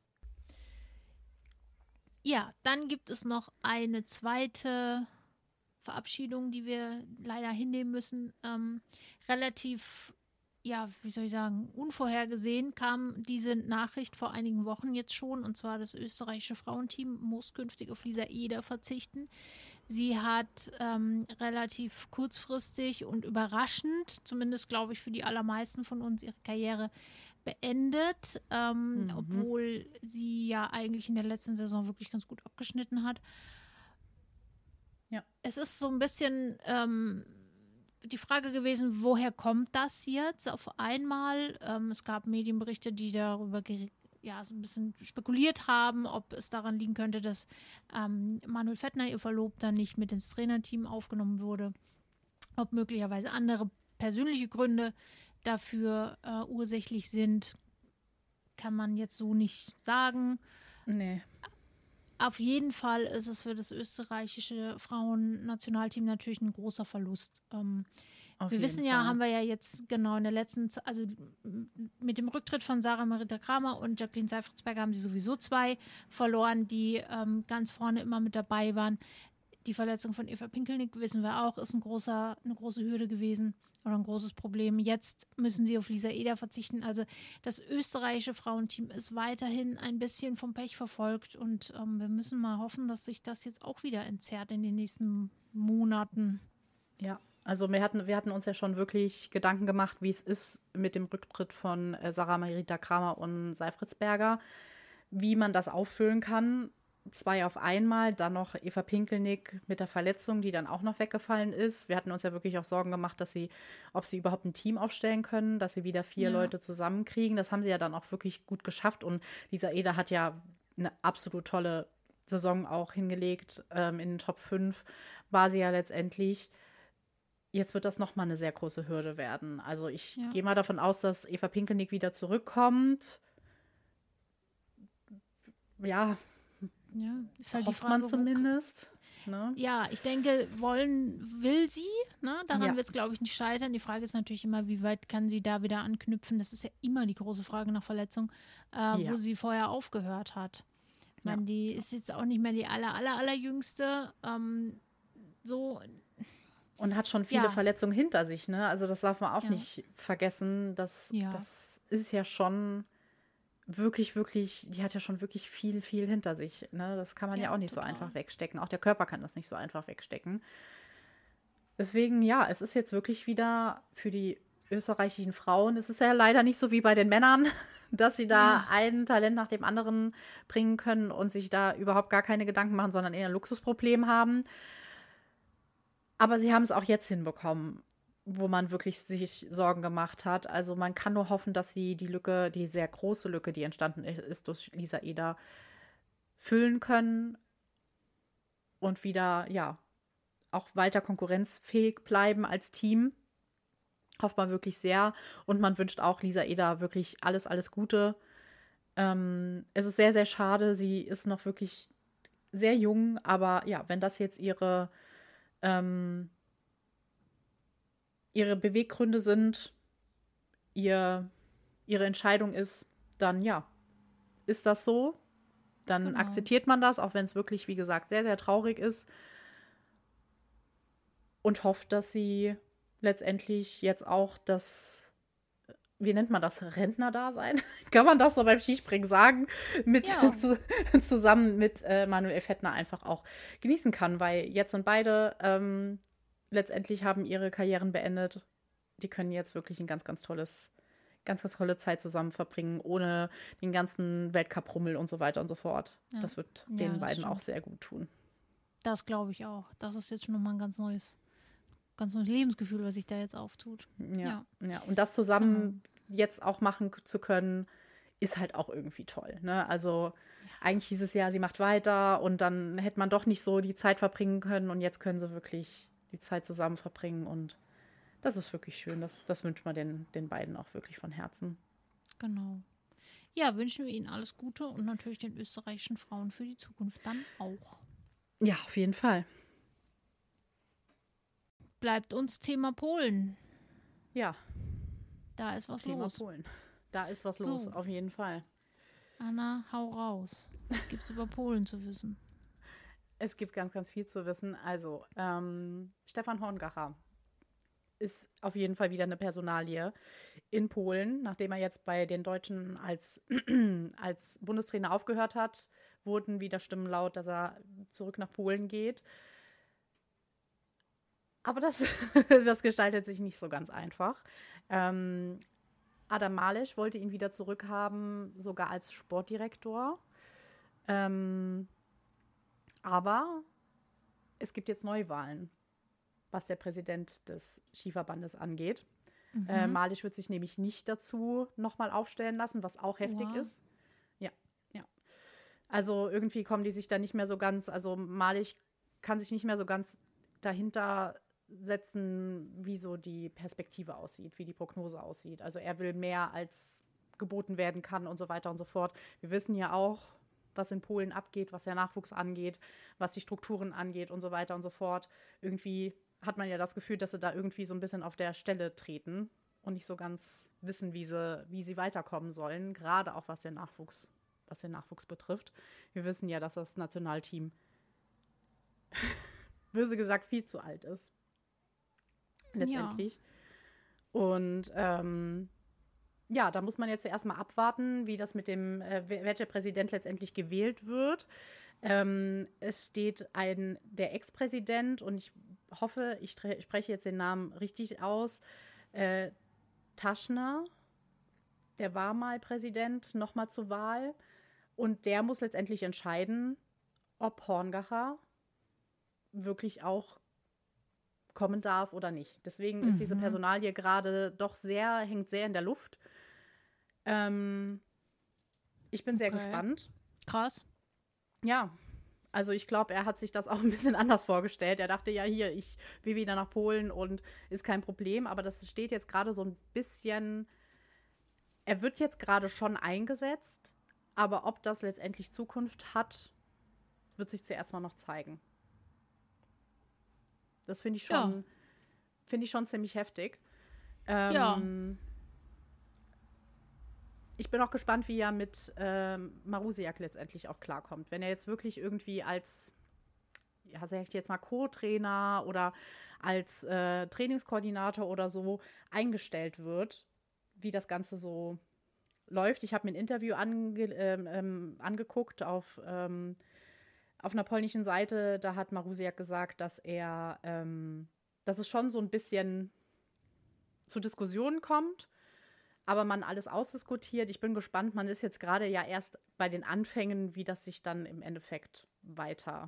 Ja, dann gibt es noch eine zweite Verabschiedung, die wir leider hinnehmen müssen. Relativ, wie soll ich sagen, unvorhergesehen kam diese Nachricht vor einigen Wochen jetzt schon. Und zwar das österreichische Frauenteam muss künftig auf Lisa Eder verzichten. Sie hat relativ kurzfristig und überraschend, zumindest glaube ich für die allermeisten von uns, ihre Karriere beendet, obwohl sie ja eigentlich in der letzten Saison wirklich ganz gut abgeschnitten hat. Ja. Es ist so ein bisschen die Frage gewesen, woher kommt das jetzt auf einmal? Es gab Medienberichte, die darüber so ein bisschen spekuliert haben, ob es daran liegen könnte, dass Manuel Fettner, ihr Verlobter, nicht mit ins Trainerteam aufgenommen wurde. Ob möglicherweise andere persönliche Gründe dafür ursächlich sind, kann man jetzt so nicht sagen. Nee. Auf jeden Fall ist es für das österreichische Frauennationalteam natürlich ein großer Verlust. Wir wissen ja, haben wir ja jetzt genau in der letzten, also mit dem Rücktritt von Sarah Marita Kramer und Jacqueline Seifertsberger haben sie sowieso 2 verloren, die ganz vorne immer mit dabei waren. Die Verletzung von Eva Pinkelnick, wissen wir auch, ist eine große Hürde gewesen oder ein großes Problem. Jetzt müssen sie auf Lisa Eder verzichten. Also das österreichische Frauenteam ist weiterhin ein bisschen vom Pech verfolgt und wir müssen mal hoffen, dass sich das jetzt auch wieder entzerrt in den nächsten Monaten. Ja, also wir hatten uns ja schon wirklich Gedanken gemacht, wie es ist mit dem Rücktritt von Sarah Marita Kramer und Seifritzberger, wie man das auffüllen kann. 2 auf einmal, dann noch Eva Pinkelnick mit der Verletzung, die dann auch noch weggefallen ist. Wir hatten uns ja wirklich auch Sorgen gemacht, ob sie überhaupt ein Team aufstellen können, dass sie wieder 4 Leute zusammenkriegen. Das haben sie ja dann auch wirklich gut geschafft. Und Lisa Eder hat ja eine absolut tolle Saison auch hingelegt. In den Top 5 war sie ja letztendlich. Jetzt wird das nochmal eine sehr große Hürde werden. Also ich gehe mal davon aus, dass Eva Pinkelnick wieder zurückkommt. Ja, ist halt hofft die Frage, man zumindest. Ne? Ja, ich denke, will sie. Ne? Daran wird es, glaube ich, nicht scheitern. Die Frage ist natürlich immer, wie weit kann sie da wieder anknüpfen? Das ist ja immer die große Frage nach Verletzung, wo sie vorher aufgehört hat. Ich meine, die ist jetzt auch nicht mehr die allerjüngste. So. Und hat schon viele Verletzungen hinter sich. Ne? Also das darf man auch nicht vergessen. Das ist ja schon wirklich, die hat ja schon wirklich viel hinter sich. Ne? Das kann man ja auch nicht total so einfach wegstecken. Auch der Körper kann das nicht so einfach wegstecken. Deswegen, es ist jetzt wirklich wieder für die österreichischen Frauen, es ist ja leider nicht so wie bei den Männern, dass sie da ein Talent nach dem anderen bringen können und sich da überhaupt gar keine Gedanken machen, sondern eher ein Luxusproblem haben. Aber sie haben es auch jetzt hinbekommen, wo man wirklich sich Sorgen gemacht hat. Also man kann nur hoffen, dass sie die Lücke, die sehr große Lücke, die entstanden ist durch Lisa Eder, füllen können und wieder, auch weiter konkurrenzfähig bleiben als Team. Hofft man wirklich sehr. Und man wünscht auch Lisa Eder wirklich alles Gute. Es ist sehr, sehr schade. Sie ist noch wirklich sehr jung. Aber wenn das jetzt ihre Beweggründe sind, ihre Entscheidung ist, dann ist das so. Dann akzeptiert man das, auch wenn es wirklich, wie gesagt, sehr, sehr traurig ist. Und hofft, dass sie letztendlich jetzt auch wie nennt man das, Rentnerdasein? Kann man das so beim Skispringen sagen? Zusammen mit Manuel Fettner einfach auch genießen kann, weil jetzt sind beide letztendlich haben ihre Karrieren beendet. Die können jetzt wirklich ein ganz tolle Zeit zusammen verbringen, ohne den ganzen Weltcup-Rummel und so weiter und so fort. Ja. Das wird den beiden auch sehr gut tun. Das glaube ich auch. Das ist jetzt schon nochmal ein ganz neues Lebensgefühl, was sich da jetzt auftut. Ja. Und das zusammen jetzt auch machen zu können, ist halt auch irgendwie toll. Ne? Also eigentlich hieß es ja, sie macht weiter und dann hätte man doch nicht so die Zeit verbringen können und jetzt können sie wirklich die Zeit zusammen verbringen und das ist wirklich schön. Das wünscht man den beiden auch wirklich von Herzen. Genau. Ja, wünschen wir ihnen alles Gute und natürlich den österreichischen Frauen für die Zukunft dann auch. Ja, auf jeden Fall. Bleibt uns Thema Polen. Ja. Da ist was Thema los. Polen. Da ist was los, auf jeden Fall. Anna, hau raus. Was gibt's über Polen zu wissen? Es gibt ganz viel zu wissen. Also, Stefan Horngacher ist auf jeden Fall wieder eine Personalie in Polen. Nachdem er jetzt bei den Deutschen als Bundestrainer aufgehört hat, wurden wieder Stimmen laut, dass er zurück nach Polen geht. Aber das gestaltet sich nicht so ganz einfach. Adam Małysz wollte ihn wieder zurückhaben, sogar als Sportdirektor. Aber es gibt jetzt Neuwahlen, was der Präsident des Skiverbandes angeht. Małysz wird sich nämlich nicht dazu nochmal aufstellen lassen, was auch heftig ist. Ja. Also irgendwie kommen die sich da nicht mehr so ganz, also Małysz kann sich nicht mehr so ganz dahinter setzen, wie so die Perspektive aussieht, wie die Prognose aussieht. Also er will mehr, als geboten werden kann und so weiter und so fort. Wir wissen ja auch, was in Polen abgeht, was der Nachwuchs angeht, was die Strukturen angeht und so weiter und so fort. Irgendwie hat man ja das Gefühl, dass sie da irgendwie so ein bisschen auf der Stelle treten und nicht so ganz wissen, wie sie weiterkommen sollen, gerade auch was den Nachwuchs betrifft. Wir wissen ja, dass das Nationalteam böse gesagt viel zu alt ist. Letztendlich. Ja. Und ja, da muss man jetzt erstmal abwarten, wie das mit dem, welcher Präsident letztendlich gewählt wird. Es steht der Ex-Präsident, und ich hoffe, ich spreche jetzt den Namen richtig aus, Taschner, der war mal Präsident, nochmal zur Wahl. Und der muss letztendlich entscheiden, ob Horngacher wirklich auch kommen darf oder nicht. Deswegen ist diese Personalie gerade doch hängt sehr in der Luft. Ich bin sehr gespannt. Krass. Ja, also ich glaube, er hat sich das auch ein bisschen anders vorgestellt. Er dachte, ja, hier, ich will wieder nach Polen und ist kein Problem. Aber das steht jetzt gerade so ein bisschen, er wird jetzt gerade schon eingesetzt, aber ob das letztendlich Zukunft hat, wird sich zuerst mal noch zeigen. Das finde ich schon ziemlich heftig. Ich bin auch gespannt, wie er mit Marusiak letztendlich auch klarkommt. Wenn er jetzt wirklich irgendwie als, ja, sag ich jetzt mal, Co-Trainer oder als Trainingskoordinator oder so eingestellt wird, wie das Ganze so läuft. Ich habe mir ein Interview angeguckt auf einer polnischen Seite. Da hat Marusiak gesagt, dass es schon so ein bisschen zu Diskussionen kommt, aber man alles ausdiskutiert. Ich bin gespannt. Man ist jetzt gerade ja erst bei den Anfängen, wie das sich dann im Endeffekt weiter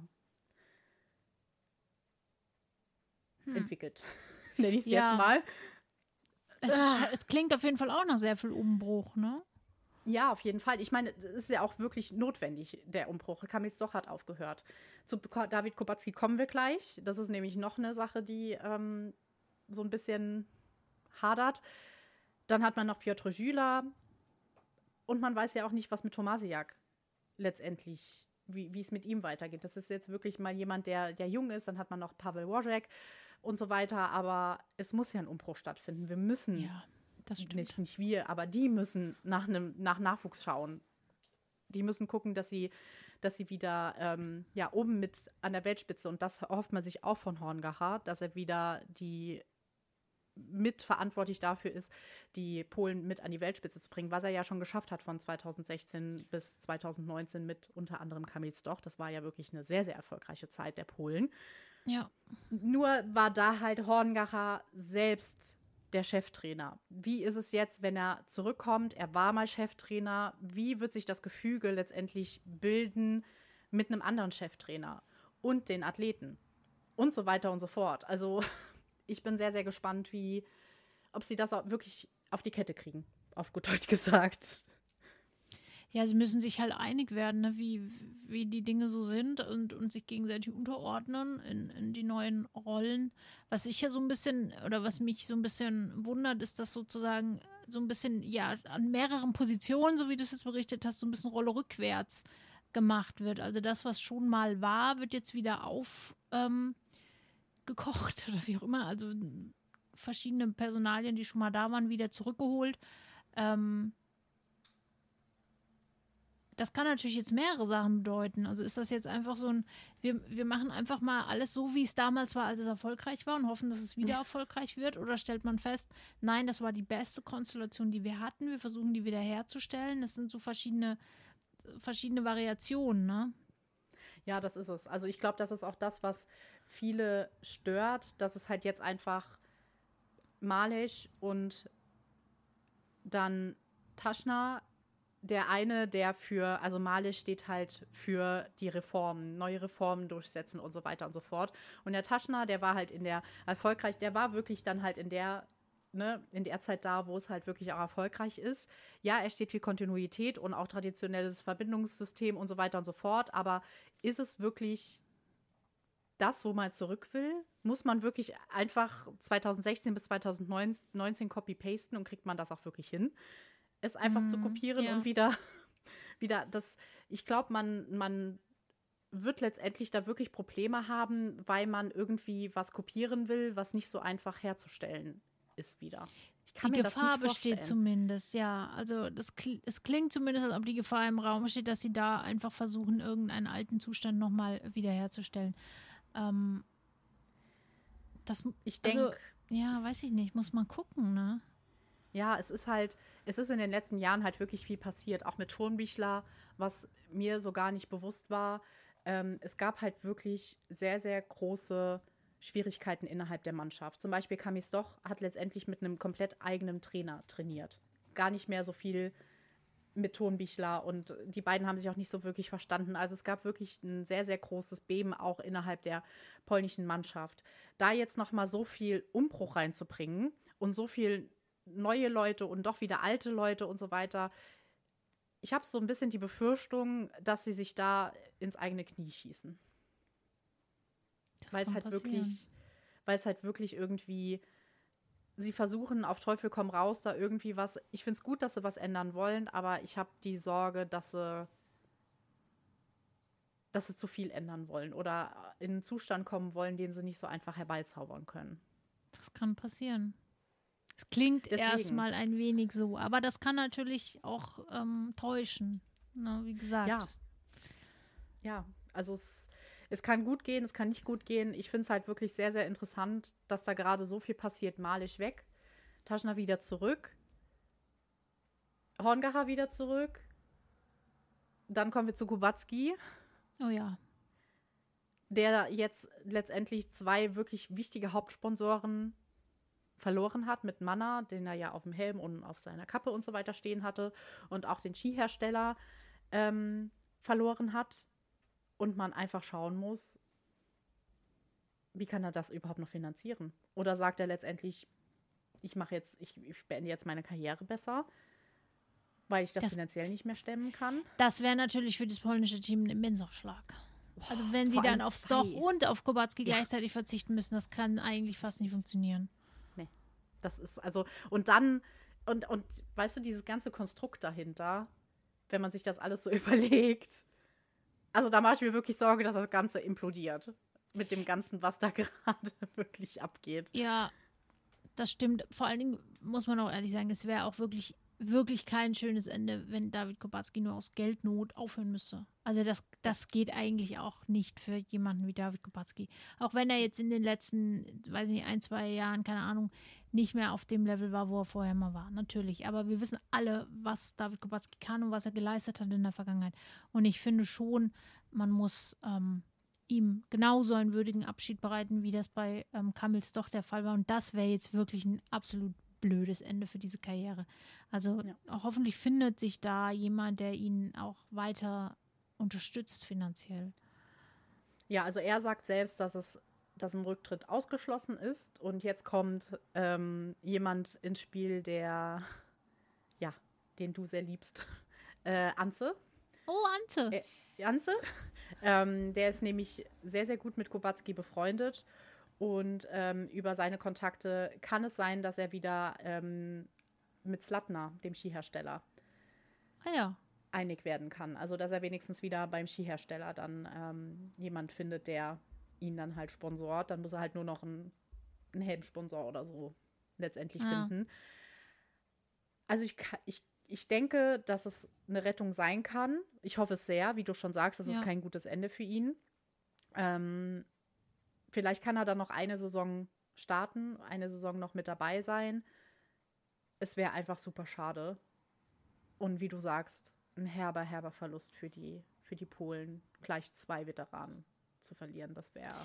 entwickelt. Nenne ich es jetzt mal. Es klingt auf jeden Fall auch nach sehr viel Umbruch, ne? Ja, auf jeden Fall. Ich meine, es ist ja auch wirklich notwendig, der Umbruch. Kamil Stoch hat aufgehört. Zu David Kubacki kommen wir gleich. Das ist nämlich noch eine Sache, die so ein bisschen hadert. Dann hat man noch Piotr Žila. Und man weiß ja auch nicht, was mit Tomasiak letztendlich, wie es mit ihm weitergeht. Das ist jetzt wirklich mal jemand, der jung ist. Dann hat man noch Pavel Wojek und so weiter. Aber es muss ja ein Umbruch stattfinden. Wir müssen, ja, das stimmt. nicht wir, aber die müssen nach Nachwuchs schauen. Die müssen gucken, dass sie wieder oben mit an der Weltspitze, und das hofft man sich auch von Horngacher, dass er wieder mitverantwortlich dafür ist, die Polen mit an die Weltspitze zu bringen, was er ja schon geschafft hat von 2016 bis 2019 mit unter anderem Kamil Stoch. Das war ja wirklich eine sehr, sehr erfolgreiche Zeit der Polen. Ja. Nur war da halt Horngacher selbst der Cheftrainer. Wie ist es jetzt, wenn er zurückkommt? Er war mal Cheftrainer. Wie wird sich das Gefüge letztendlich bilden mit einem anderen Cheftrainer und den Athleten und so weiter und so fort? Also ich bin sehr, sehr gespannt, ob sie das auch wirklich auf die Kette kriegen, auf gut Deutsch gesagt. Ja, sie müssen sich halt einig werden, ne, wie die Dinge so sind und sich gegenseitig unterordnen in die neuen Rollen. Was ich ja so ein bisschen, oder was mich so ein bisschen wundert, ist, dass sozusagen so ein bisschen, ja, an mehreren Positionen, so wie du es jetzt berichtet hast, so ein bisschen Rolle rückwärts gemacht wird. Also das, was schon mal war, wird jetzt wieder gekocht oder wie auch immer. Also verschiedene Personalien, die schon mal da waren, wieder zurückgeholt. Das kann natürlich jetzt mehrere Sachen bedeuten. Also ist das jetzt einfach so wir machen einfach mal alles so, wie es damals war, als es erfolgreich war und hoffen, dass es wieder erfolgreich wird? Oder stellt man fest, nein, das war die beste Konstellation, die wir hatten. Wir versuchen, die wieder herzustellen. Das sind so verschiedene Variationen, ne? Ja, das ist es. Also ich glaube, das ist auch das, was viele stört, dass es halt jetzt einfach Malisch und dann Taschner, der eine, also Malisch steht halt für die Reformen, neue Reformen durchsetzen und so weiter und so fort. Und der Taschner, der war halt der war wirklich dann halt in der Zeit da, wo es halt wirklich auch erfolgreich ist. Ja, er steht für Kontinuität und auch traditionelles Verbindungssystem und so weiter und so fort, aber ist es wirklich das, wo man zurück will? Muss man wirklich einfach 2016 bis 2019 copy-pasten und kriegt man das auch wirklich hin? Es einfach zu kopieren und wieder das, ich glaube, man wird letztendlich da wirklich Probleme haben, weil man irgendwie was kopieren will, was nicht so einfach herzustellen ist wieder. Ich kann die mir Gefahr das nicht vorstellen. besteht zumindest, ja. Also es klingt zumindest, als ob die Gefahr im Raum steht, dass sie da einfach versuchen, irgendeinen alten Zustand nochmal wiederherzustellen. ich denke, ja, weiß ich nicht, muss man gucken, ne? ja, es ist in den letzten Jahren halt wirklich viel passiert, auch mit Turnbichler, was mir so gar nicht bewusst war. Es gab halt wirklich sehr, sehr große Schwierigkeiten innerhalb der Mannschaft. Zum Beispiel Kamis Doch hat letztendlich mit einem komplett eigenen Trainer trainiert. Gar nicht mehr so viel mit Turnbichler und die beiden haben sich auch nicht so wirklich verstanden. Also es gab wirklich ein sehr, sehr großes Beben auch innerhalb der polnischen Mannschaft. Da jetzt noch mal so viel Umbruch reinzubringen und so viel neue Leute und doch wieder alte Leute und so weiter. Ich habe so ein bisschen die Befürchtung, dass sie sich da ins eigene Knie schießen. Weil es halt wirklich irgendwie, sie versuchen auf Teufel komm raus, da irgendwie was. Ich finde es gut, dass sie was ändern wollen, aber ich habe die Sorge, dass sie zu viel ändern wollen oder in einen Zustand kommen wollen, den sie nicht so einfach herbeizaubern können. Das kann passieren. Es klingt erstmal ein wenig so, aber das kann natürlich auch täuschen, ne, wie gesagt. Ja, also es kann gut gehen, es kann nicht gut gehen. Ich finde es halt wirklich sehr, sehr interessant, dass da gerade so viel passiert. Malisch weg, Taschner wieder zurück, Horngacher wieder zurück. Dann kommen wir zu Kubacki. Oh ja. Der jetzt letztendlich 2 wirklich wichtige Hauptsponsoren verloren hat mit Manna, den er ja auf dem Helm und auf seiner Kappe und so weiter stehen hatte und auch den Skihersteller verloren hat und man einfach schauen muss, wie kann er das überhaupt noch finanzieren? Oder sagt er letztendlich, ich beende jetzt meine Karriere besser, weil ich das finanziell nicht mehr stemmen kann? Das wäre natürlich für das polnische Team ein immenser Schlag. Also wenn sie dann aufs Doch und auf Kubacki gleichzeitig verzichten müssen, das kann eigentlich fast nicht funktionieren. Nee, das ist also, und dann, und weißt du, dieses ganze Konstrukt dahinter, wenn man sich das alles so überlegt, also da mache ich mir wirklich Sorge, dass das Ganze implodiert. Mit dem Ganzen, was da gerade wirklich abgeht. Ja, das stimmt. Vor allen Dingen muss man auch ehrlich sagen, es wäre auch wirklich, wirklich kein schönes Ende, wenn David Kubacki nur aus Geldnot aufhören müsste. Also das geht eigentlich auch nicht für jemanden wie David Kubacki. Auch wenn er jetzt in den letzten, weiß nicht, 1, 2 Jahren, keine Ahnung, nicht mehr auf dem Level war, wo er vorher mal war. Natürlich. Aber wir wissen alle, was David Kubacki kann und was er geleistet hat in der Vergangenheit. Und ich finde schon, man muss ihm genauso einen würdigen Abschied bereiten, wie das bei Kamils Doch der Fall war. Und das wäre jetzt wirklich ein absolut blödes Ende für diese Karriere. Also hoffentlich findet sich da jemand, der ihn auch weiter unterstützt finanziell. Ja, also er sagt selbst, dass ein Rücktritt ausgeschlossen ist und jetzt kommt jemand ins Spiel, den du sehr liebst. Anze. Oh, Anze. Anze. Der ist nämlich sehr, sehr gut mit Kubacki befreundet und über seine Kontakte kann es sein, dass er wieder mit Zlatna, dem Skihersteller, einig werden kann. Also, dass er wenigstens wieder beim Skihersteller dann jemand findet, der ihn dann halt sponsort. Dann muss er halt nur noch einen Helmsponsor oder so letztendlich finden. Also, ich denke, dass es eine Rettung sein kann. Ich hoffe es sehr, wie du schon sagst, das ist kein gutes Ende für ihn. Vielleicht kann er dann noch eine Saison starten, eine Saison noch mit dabei sein. Es wäre einfach super schade. Und wie du sagst, ein herber Verlust für die Polen, gleich 2 Veteranen zu verlieren. Das wäre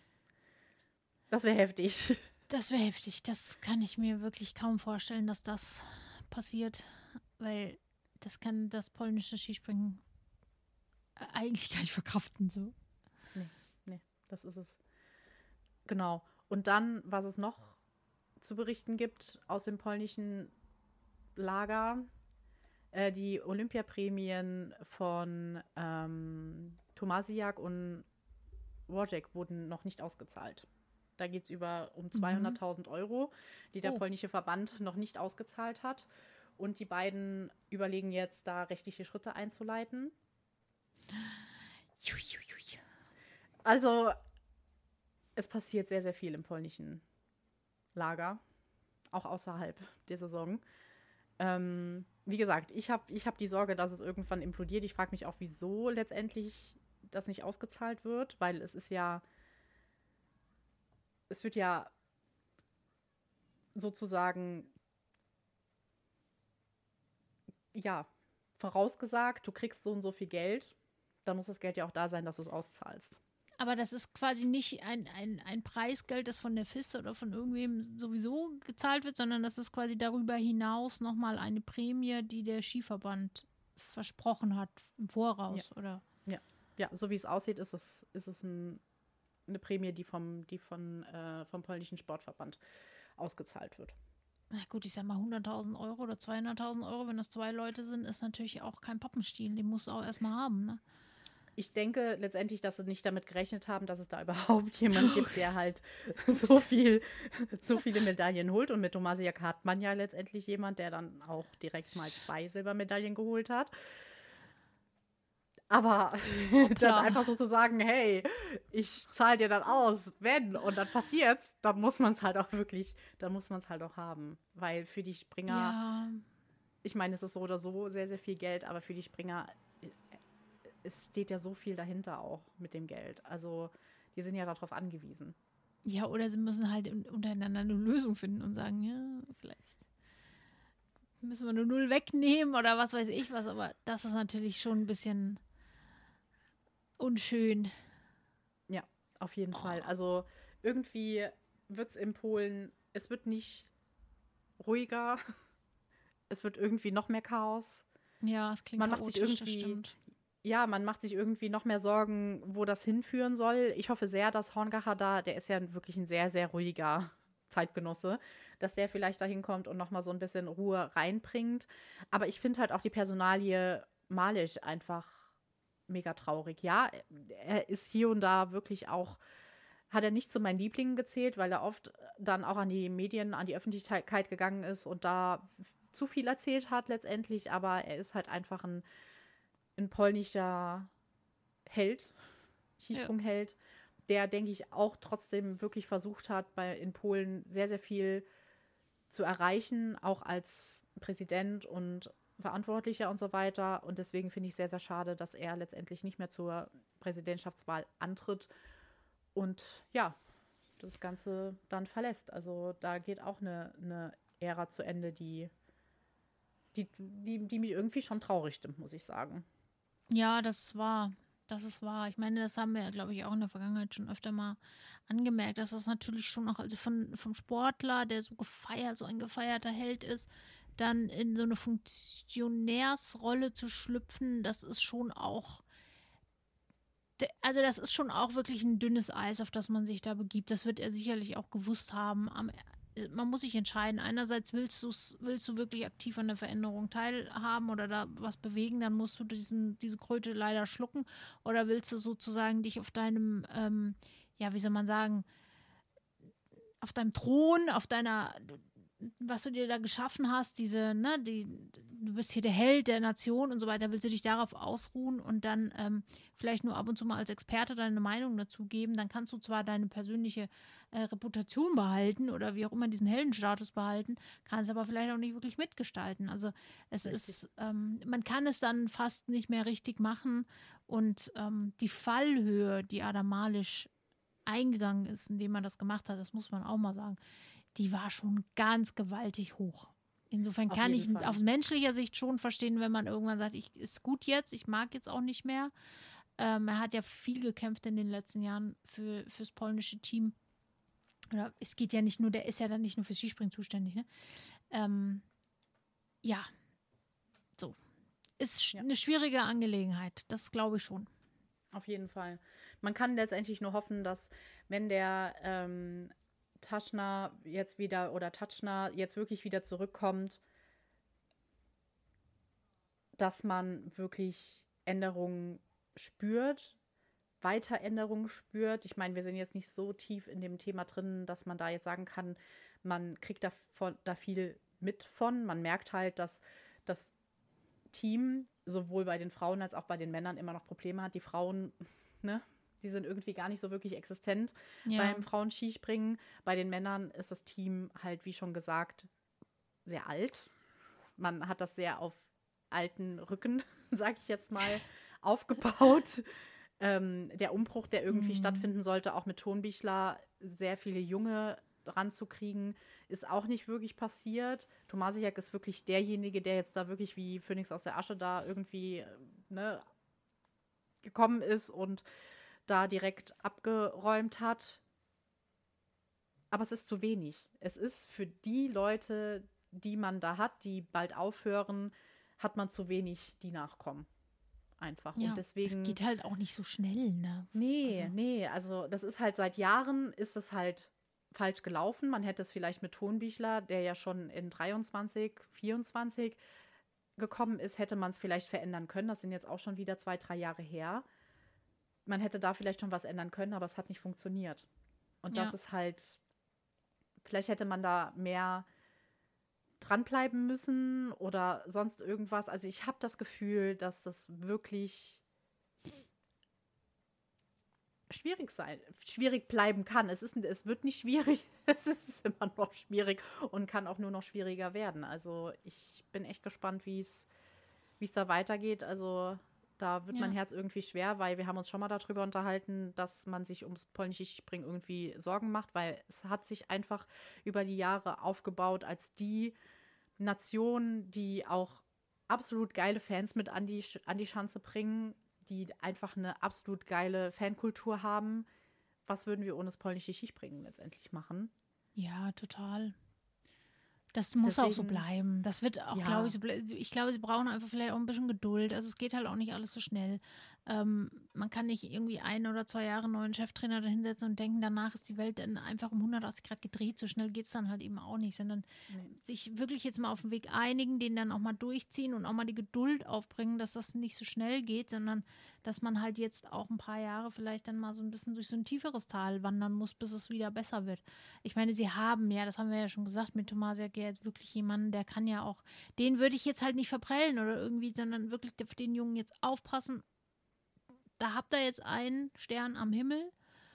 heftig. Das wäre heftig. Das kann ich mir wirklich kaum vorstellen, dass das passiert. Weil das kann das polnische Skispringen eigentlich gar nicht verkraften. So. Nee, das ist es. Genau. Und dann, was es noch zu berichten gibt aus dem polnischen Lager, die Olympiaprämien von Tomasiak und Wojciech wurden noch nicht ausgezahlt. Da geht es um 200.000 Euro, die der polnische Verband noch nicht ausgezahlt hat. Und die beiden überlegen jetzt, da rechtliche Schritte einzuleiten. Also, es passiert sehr, sehr viel im polnischen Lager, auch außerhalb der Saison. Wie gesagt, ich hab die Sorge, dass es irgendwann implodiert. Ich frage mich auch, wieso letztendlich das nicht ausgezahlt wird, weil es ist ja es wird ja sozusagen, ja, vorausgesagt, du kriegst so und so viel Geld, dann muss das Geld ja auch da sein, dass du es auszahlst. Aber das ist quasi nicht ein Preisgeld, das von der FIS oder von irgendwem sowieso gezahlt wird, sondern das ist quasi darüber hinaus nochmal eine Prämie, die der Skiverband versprochen hat im Voraus, oder? Ja, so wie es aussieht, ist es eine Prämie, die vom polnischen Sportverband ausgezahlt wird. Na gut, ich sag mal 100.000 Euro oder 200.000 Euro, wenn das 2 Leute sind, ist natürlich auch kein Pappenstiel. Den musst du auch erstmal haben, ne? Ich denke letztendlich, dass sie nicht damit gerechnet haben, dass es da überhaupt jemand gibt, der halt so viele Medaillen holt. Und mit Tomasiak hat man ja letztendlich jemand, der dann auch direkt mal 2 Silbermedaillen geholt hat. Aber dann einfach so zu sagen, hey, ich zahle dir dann aus, wenn, und dann passiert's, dann muss man es halt auch haben. Weil für die Springer, ich meine, es ist so oder so sehr, sehr viel Geld, aber für die Springer, es steht ja so viel dahinter auch mit dem Geld. Also die sind ja darauf angewiesen. Ja, oder sie müssen halt untereinander eine Lösung finden und sagen, ja, vielleicht müssen wir eine 0 wegnehmen oder was weiß ich was, aber das ist natürlich schon ein bisschen unschön. Ja, auf jeden Fall. Also irgendwie wird es in Polen, es wird nicht ruhiger, es wird irgendwie noch mehr Chaos. Ja, es klingt chaotisch, das stimmt. Ja, man macht sich irgendwie noch mehr Sorgen, wo das hinführen soll. Ich hoffe sehr, dass Horngacher da, der ist ja wirklich ein sehr, sehr ruhiger Zeitgenosse, dass der vielleicht da hinkommt und noch mal so ein bisschen Ruhe reinbringt. Aber ich finde halt auch die Personalie Malisch einfach mega traurig. Ja, er ist hier und da wirklich auch, hat er nicht zu meinen Lieblingen gezählt, weil er oft dann auch an die Medien, an die Öffentlichkeit gegangen ist und da zu viel erzählt hat letztendlich. Aber er ist halt einfach ein polnischer Held, Skisprungheld, der, denke ich, auch trotzdem wirklich versucht hat, in Polen sehr, sehr viel zu erreichen, auch als Präsident und Verantwortlicher und so weiter. Und deswegen finde ich sehr, sehr schade, dass er letztendlich nicht mehr zur Präsidentschaftswahl antritt und ja, das Ganze dann verlässt. Also da geht auch eine Ära zu Ende, die mich irgendwie schon traurig stimmt, muss ich sagen. Ja, das ist wahr. Das ist wahr. Ich meine, das haben wir, glaube ich, auch in der Vergangenheit schon öfter mal angemerkt, dass das natürlich schon auch, also vom Sportler, der so ein gefeierter Held ist, dann in so eine Funktionärsrolle zu schlüpfen, das ist schon auch, also das ist schon auch wirklich ein dünnes Eis, auf das man sich da begibt. Das wird er sicherlich auch gewusst haben. Man muss sich entscheiden. Einerseits willst du wirklich aktiv an der Veränderung teilhaben oder da was bewegen, dann musst du diese Kröte leider schlucken. Oder willst du sozusagen dich auf deinem, wie soll man sagen, auf deinem Thron, was du dir da geschaffen hast, du bist hier der Held der Nation und so weiter, willst du dich darauf ausruhen und dann vielleicht nur ab und zu mal als Experte deine Meinung dazu geben, dann kannst du zwar deine persönliche Reputation behalten oder wie auch immer diesen Heldenstatus behalten, kannst aber vielleicht auch nicht wirklich mitgestalten. Also man kann es dann fast nicht mehr richtig machen und die Fallhöhe, die Adam Malisch eingegangen ist, indem man das gemacht hat, das muss man auch mal sagen, die war schon ganz gewaltig hoch. Insofern kann ich aus menschlicher Sicht schon verstehen, wenn man irgendwann sagt, ist gut jetzt, ich mag jetzt auch nicht mehr. Er hat ja viel gekämpft in den letzten Jahren fürs polnische Team. Oder es geht ja nicht nur, der ist ja dann nicht nur fürs Skispringen zuständig, ne? So. Ist eine schwierige Angelegenheit, das glaube ich schon. Auf jeden Fall. Man kann letztendlich nur hoffen, dass wenn der Taschner jetzt wirklich wieder zurückkommt, dass man wirklich Änderungen spürt, weiter Änderungen spürt. Ich meine, wir sind jetzt nicht so tief in dem Thema drin, dass man da jetzt sagen kann, man kriegt da viel mit von. Man merkt halt, dass das Team sowohl bei den Frauen als auch bei den Männern immer noch Probleme hat. Die Frauen, ne? Die sind irgendwie gar nicht so wirklich existent beim Frauenskispringen. Bei den Männern ist das Team halt, wie schon gesagt, sehr alt. Man hat das sehr auf alten Rücken, sag ich jetzt mal, aufgebaut. der Umbruch, der irgendwie stattfinden sollte, auch mit Tonbichler sehr viele Junge ranzukriegen, ist auch nicht wirklich passiert. Tomasiak ist wirklich derjenige, der jetzt da wirklich wie Phönix aus der Asche da irgendwie gekommen ist und da direkt abgeräumt hat. Aber es ist zu wenig. Es ist für die Leute, die man da hat, die bald aufhören, hat man zu wenig, die nachkommen. Einfach. Ja, und deswegen. Es geht halt auch nicht so schnell, ne? Nee. Also das ist halt seit Jahren, ist es halt falsch gelaufen. Man hätte es vielleicht mit Tonbichler, der ja schon in 23, 24 gekommen ist, hätte man es vielleicht verändern können. Das sind jetzt auch schon wieder 2, 3 Jahre her. Man hätte da vielleicht schon was ändern können, aber es hat nicht funktioniert. Und das ist halt, vielleicht hätte man da mehr dranbleiben müssen oder sonst irgendwas. Also ich habe das Gefühl, dass das wirklich schwierig bleiben kann. Es wird nicht schwierig, es ist immer noch schwierig und kann auch nur noch schwieriger werden. Also ich bin echt gespannt, wie es da weitergeht. Also da wird mein Herz irgendwie schwer, weil wir haben uns schon mal darüber unterhalten, dass man sich ums polnische Skispringen irgendwie Sorgen macht, weil es hat sich einfach über die Jahre aufgebaut als die Nation, die auch absolut geile Fans mit an die Schanze bringen, die einfach eine absolut geile Fankultur haben. Was würden wir ohne das polnische Skispringen letztendlich machen? Ja, total. Das muss auch so bleiben. Das wird auch, glaube ich, so bleiben. Ich glaube, sie brauchen einfach vielleicht auch ein bisschen Geduld. Also es geht halt auch nicht alles so schnell. Man kann nicht irgendwie 1 oder 2 Jahre einen neuen Cheftrainer da hinsetzen und denken, danach ist die Welt dann einfach um 180 Grad gedreht. So schnell geht es dann halt eben auch nicht, sondern sich wirklich jetzt mal auf den Weg einigen, den dann auch mal durchziehen und auch mal die Geduld aufbringen, dass das nicht so schnell geht, sondern dass man halt jetzt auch ein paar Jahre vielleicht dann mal so ein bisschen durch so ein tieferes Tal wandern muss, bis es wieder besser wird. Ich meine, sie haben ja, das haben wir ja schon gesagt, mit Tomasiak jetzt wirklich jemanden, der kann ja auch, den würde ich jetzt halt nicht verprellen oder irgendwie, sondern wirklich auf den Jungen jetzt aufpassen. Da habt ihr jetzt einen Stern am Himmel.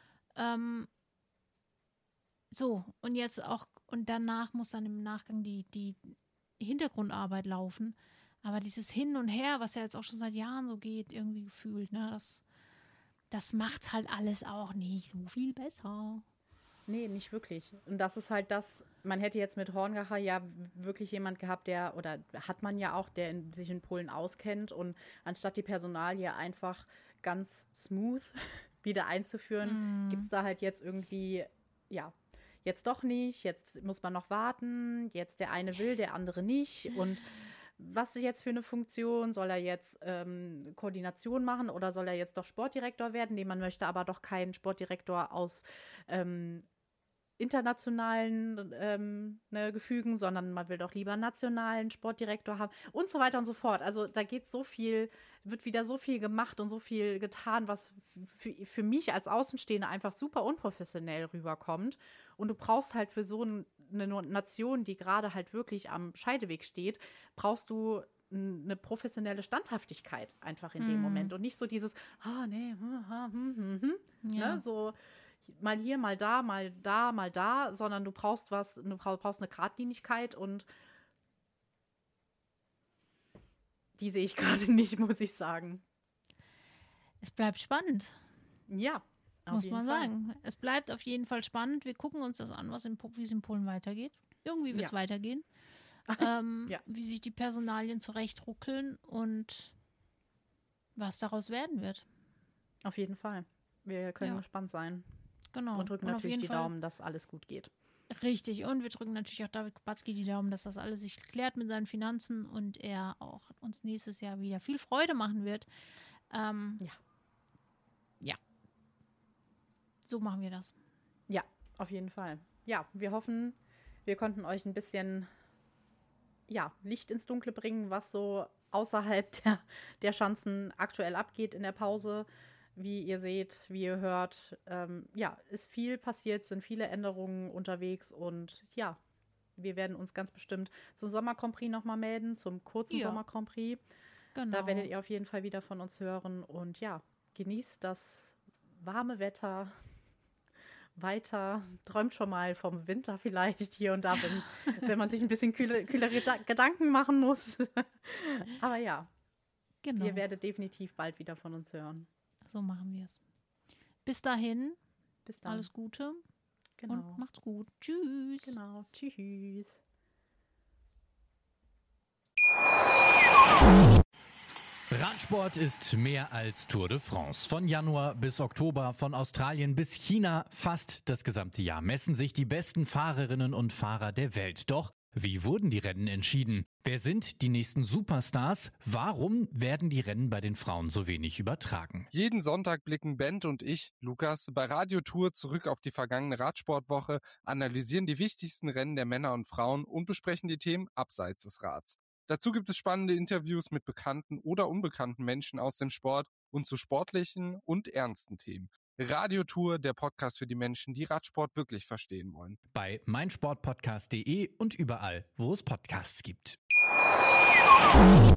So, und jetzt auch, und danach muss dann im Nachgang die Hintergrundarbeit laufen. Aber dieses Hin und Her, was ja jetzt auch schon seit Jahren so geht, irgendwie gefühlt, ne, das macht halt alles auch nicht so viel besser. Nee, nicht wirklich. Und das ist halt das, man hätte jetzt mit Horngacher ja wirklich jemand gehabt, oder hat man ja auch, der sich in Polen auskennt und anstatt die Personalie einfach ganz smooth wieder einzuführen, gibt es da halt jetzt irgendwie, jetzt doch nicht, jetzt muss man noch warten, jetzt der eine will, der andere nicht und was jetzt für eine Funktion? Soll er jetzt Koordination machen oder soll er jetzt doch Sportdirektor werden? Nee, man möchte aber doch keinen Sportdirektor aus internationalen Gefügen, sondern man will doch lieber einen nationalen Sportdirektor haben und so weiter und so fort. Also da geht so viel, wird wieder so viel gemacht und so viel getan, was für mich als Außenstehende einfach super unprofessionell rüberkommt. Und du brauchst halt für so eine Nation, die gerade halt wirklich am Scheideweg steht, brauchst du eine professionelle Standhaftigkeit einfach in dem Moment und nicht so dieses, ne, so mal hier, mal da, mal da, mal da, sondern du brauchst eine Geradlinigkeit und die sehe ich gerade nicht, muss ich sagen. Es bleibt spannend. Ja, muss man sagen. Es bleibt auf jeden Fall spannend. Wir gucken uns das an, wie es in Polen weitergeht. Irgendwie wird es weitergehen. Wie sich die Personalien zurechtruckeln und was daraus werden wird. Auf jeden Fall. Wir können gespannt sein. Genau. Und drücken natürlich die Daumen, dass alles gut geht. Richtig. Und wir drücken natürlich auch David Kubacki die Daumen, dass das alles sich klärt mit seinen Finanzen und er auch uns nächstes Jahr wieder viel Freude machen wird. Ja. So machen wir das. Ja, auf jeden Fall. Ja, wir hoffen, wir konnten euch ein bisschen Licht ins Dunkle bringen, was so außerhalb der Schanzen aktuell abgeht in der Pause. Wie ihr seht, wie ihr hört, ist viel passiert, sind viele Änderungen unterwegs und wir werden uns ganz bestimmt zum Sommer-Grand Prix nochmal melden, zum kurzen Sommer-Grand Prix. Genau. Da werdet ihr auf jeden Fall wieder von uns hören und genießt das warme Wetter weiter, träumt schon mal vom Winter vielleicht hier und da, wenn man sich ein bisschen kühlere Gedanken machen muss. Aber genau. Ihr werdet definitiv bald wieder von uns hören. So machen wir es. Bis dahin, Bis dann. alles Gute Genau. und macht's gut. Tschüss. Genau, tschüss. Radsport ist mehr als Tour de France. Von Januar bis Oktober, von Australien bis China, fast das gesamte Jahr messen sich die besten Fahrerinnen und Fahrer der Welt. Doch wie wurden die Rennen entschieden? Wer sind die nächsten Superstars? Warum werden die Rennen bei den Frauen so wenig übertragen? Jeden Sonntag blicken Bent und ich, Lukas, bei Radio Tour zurück auf die vergangene Radsportwoche, analysieren die wichtigsten Rennen der Männer und Frauen und besprechen die Themen abseits des Rads. Dazu gibt es spannende Interviews mit bekannten oder unbekannten Menschen aus dem Sport und zu sportlichen und ernsten Themen. Radio Tour, der Podcast für die Menschen, die Radsport wirklich verstehen wollen. Bei meinsportpodcast.de und überall, wo es Podcasts gibt.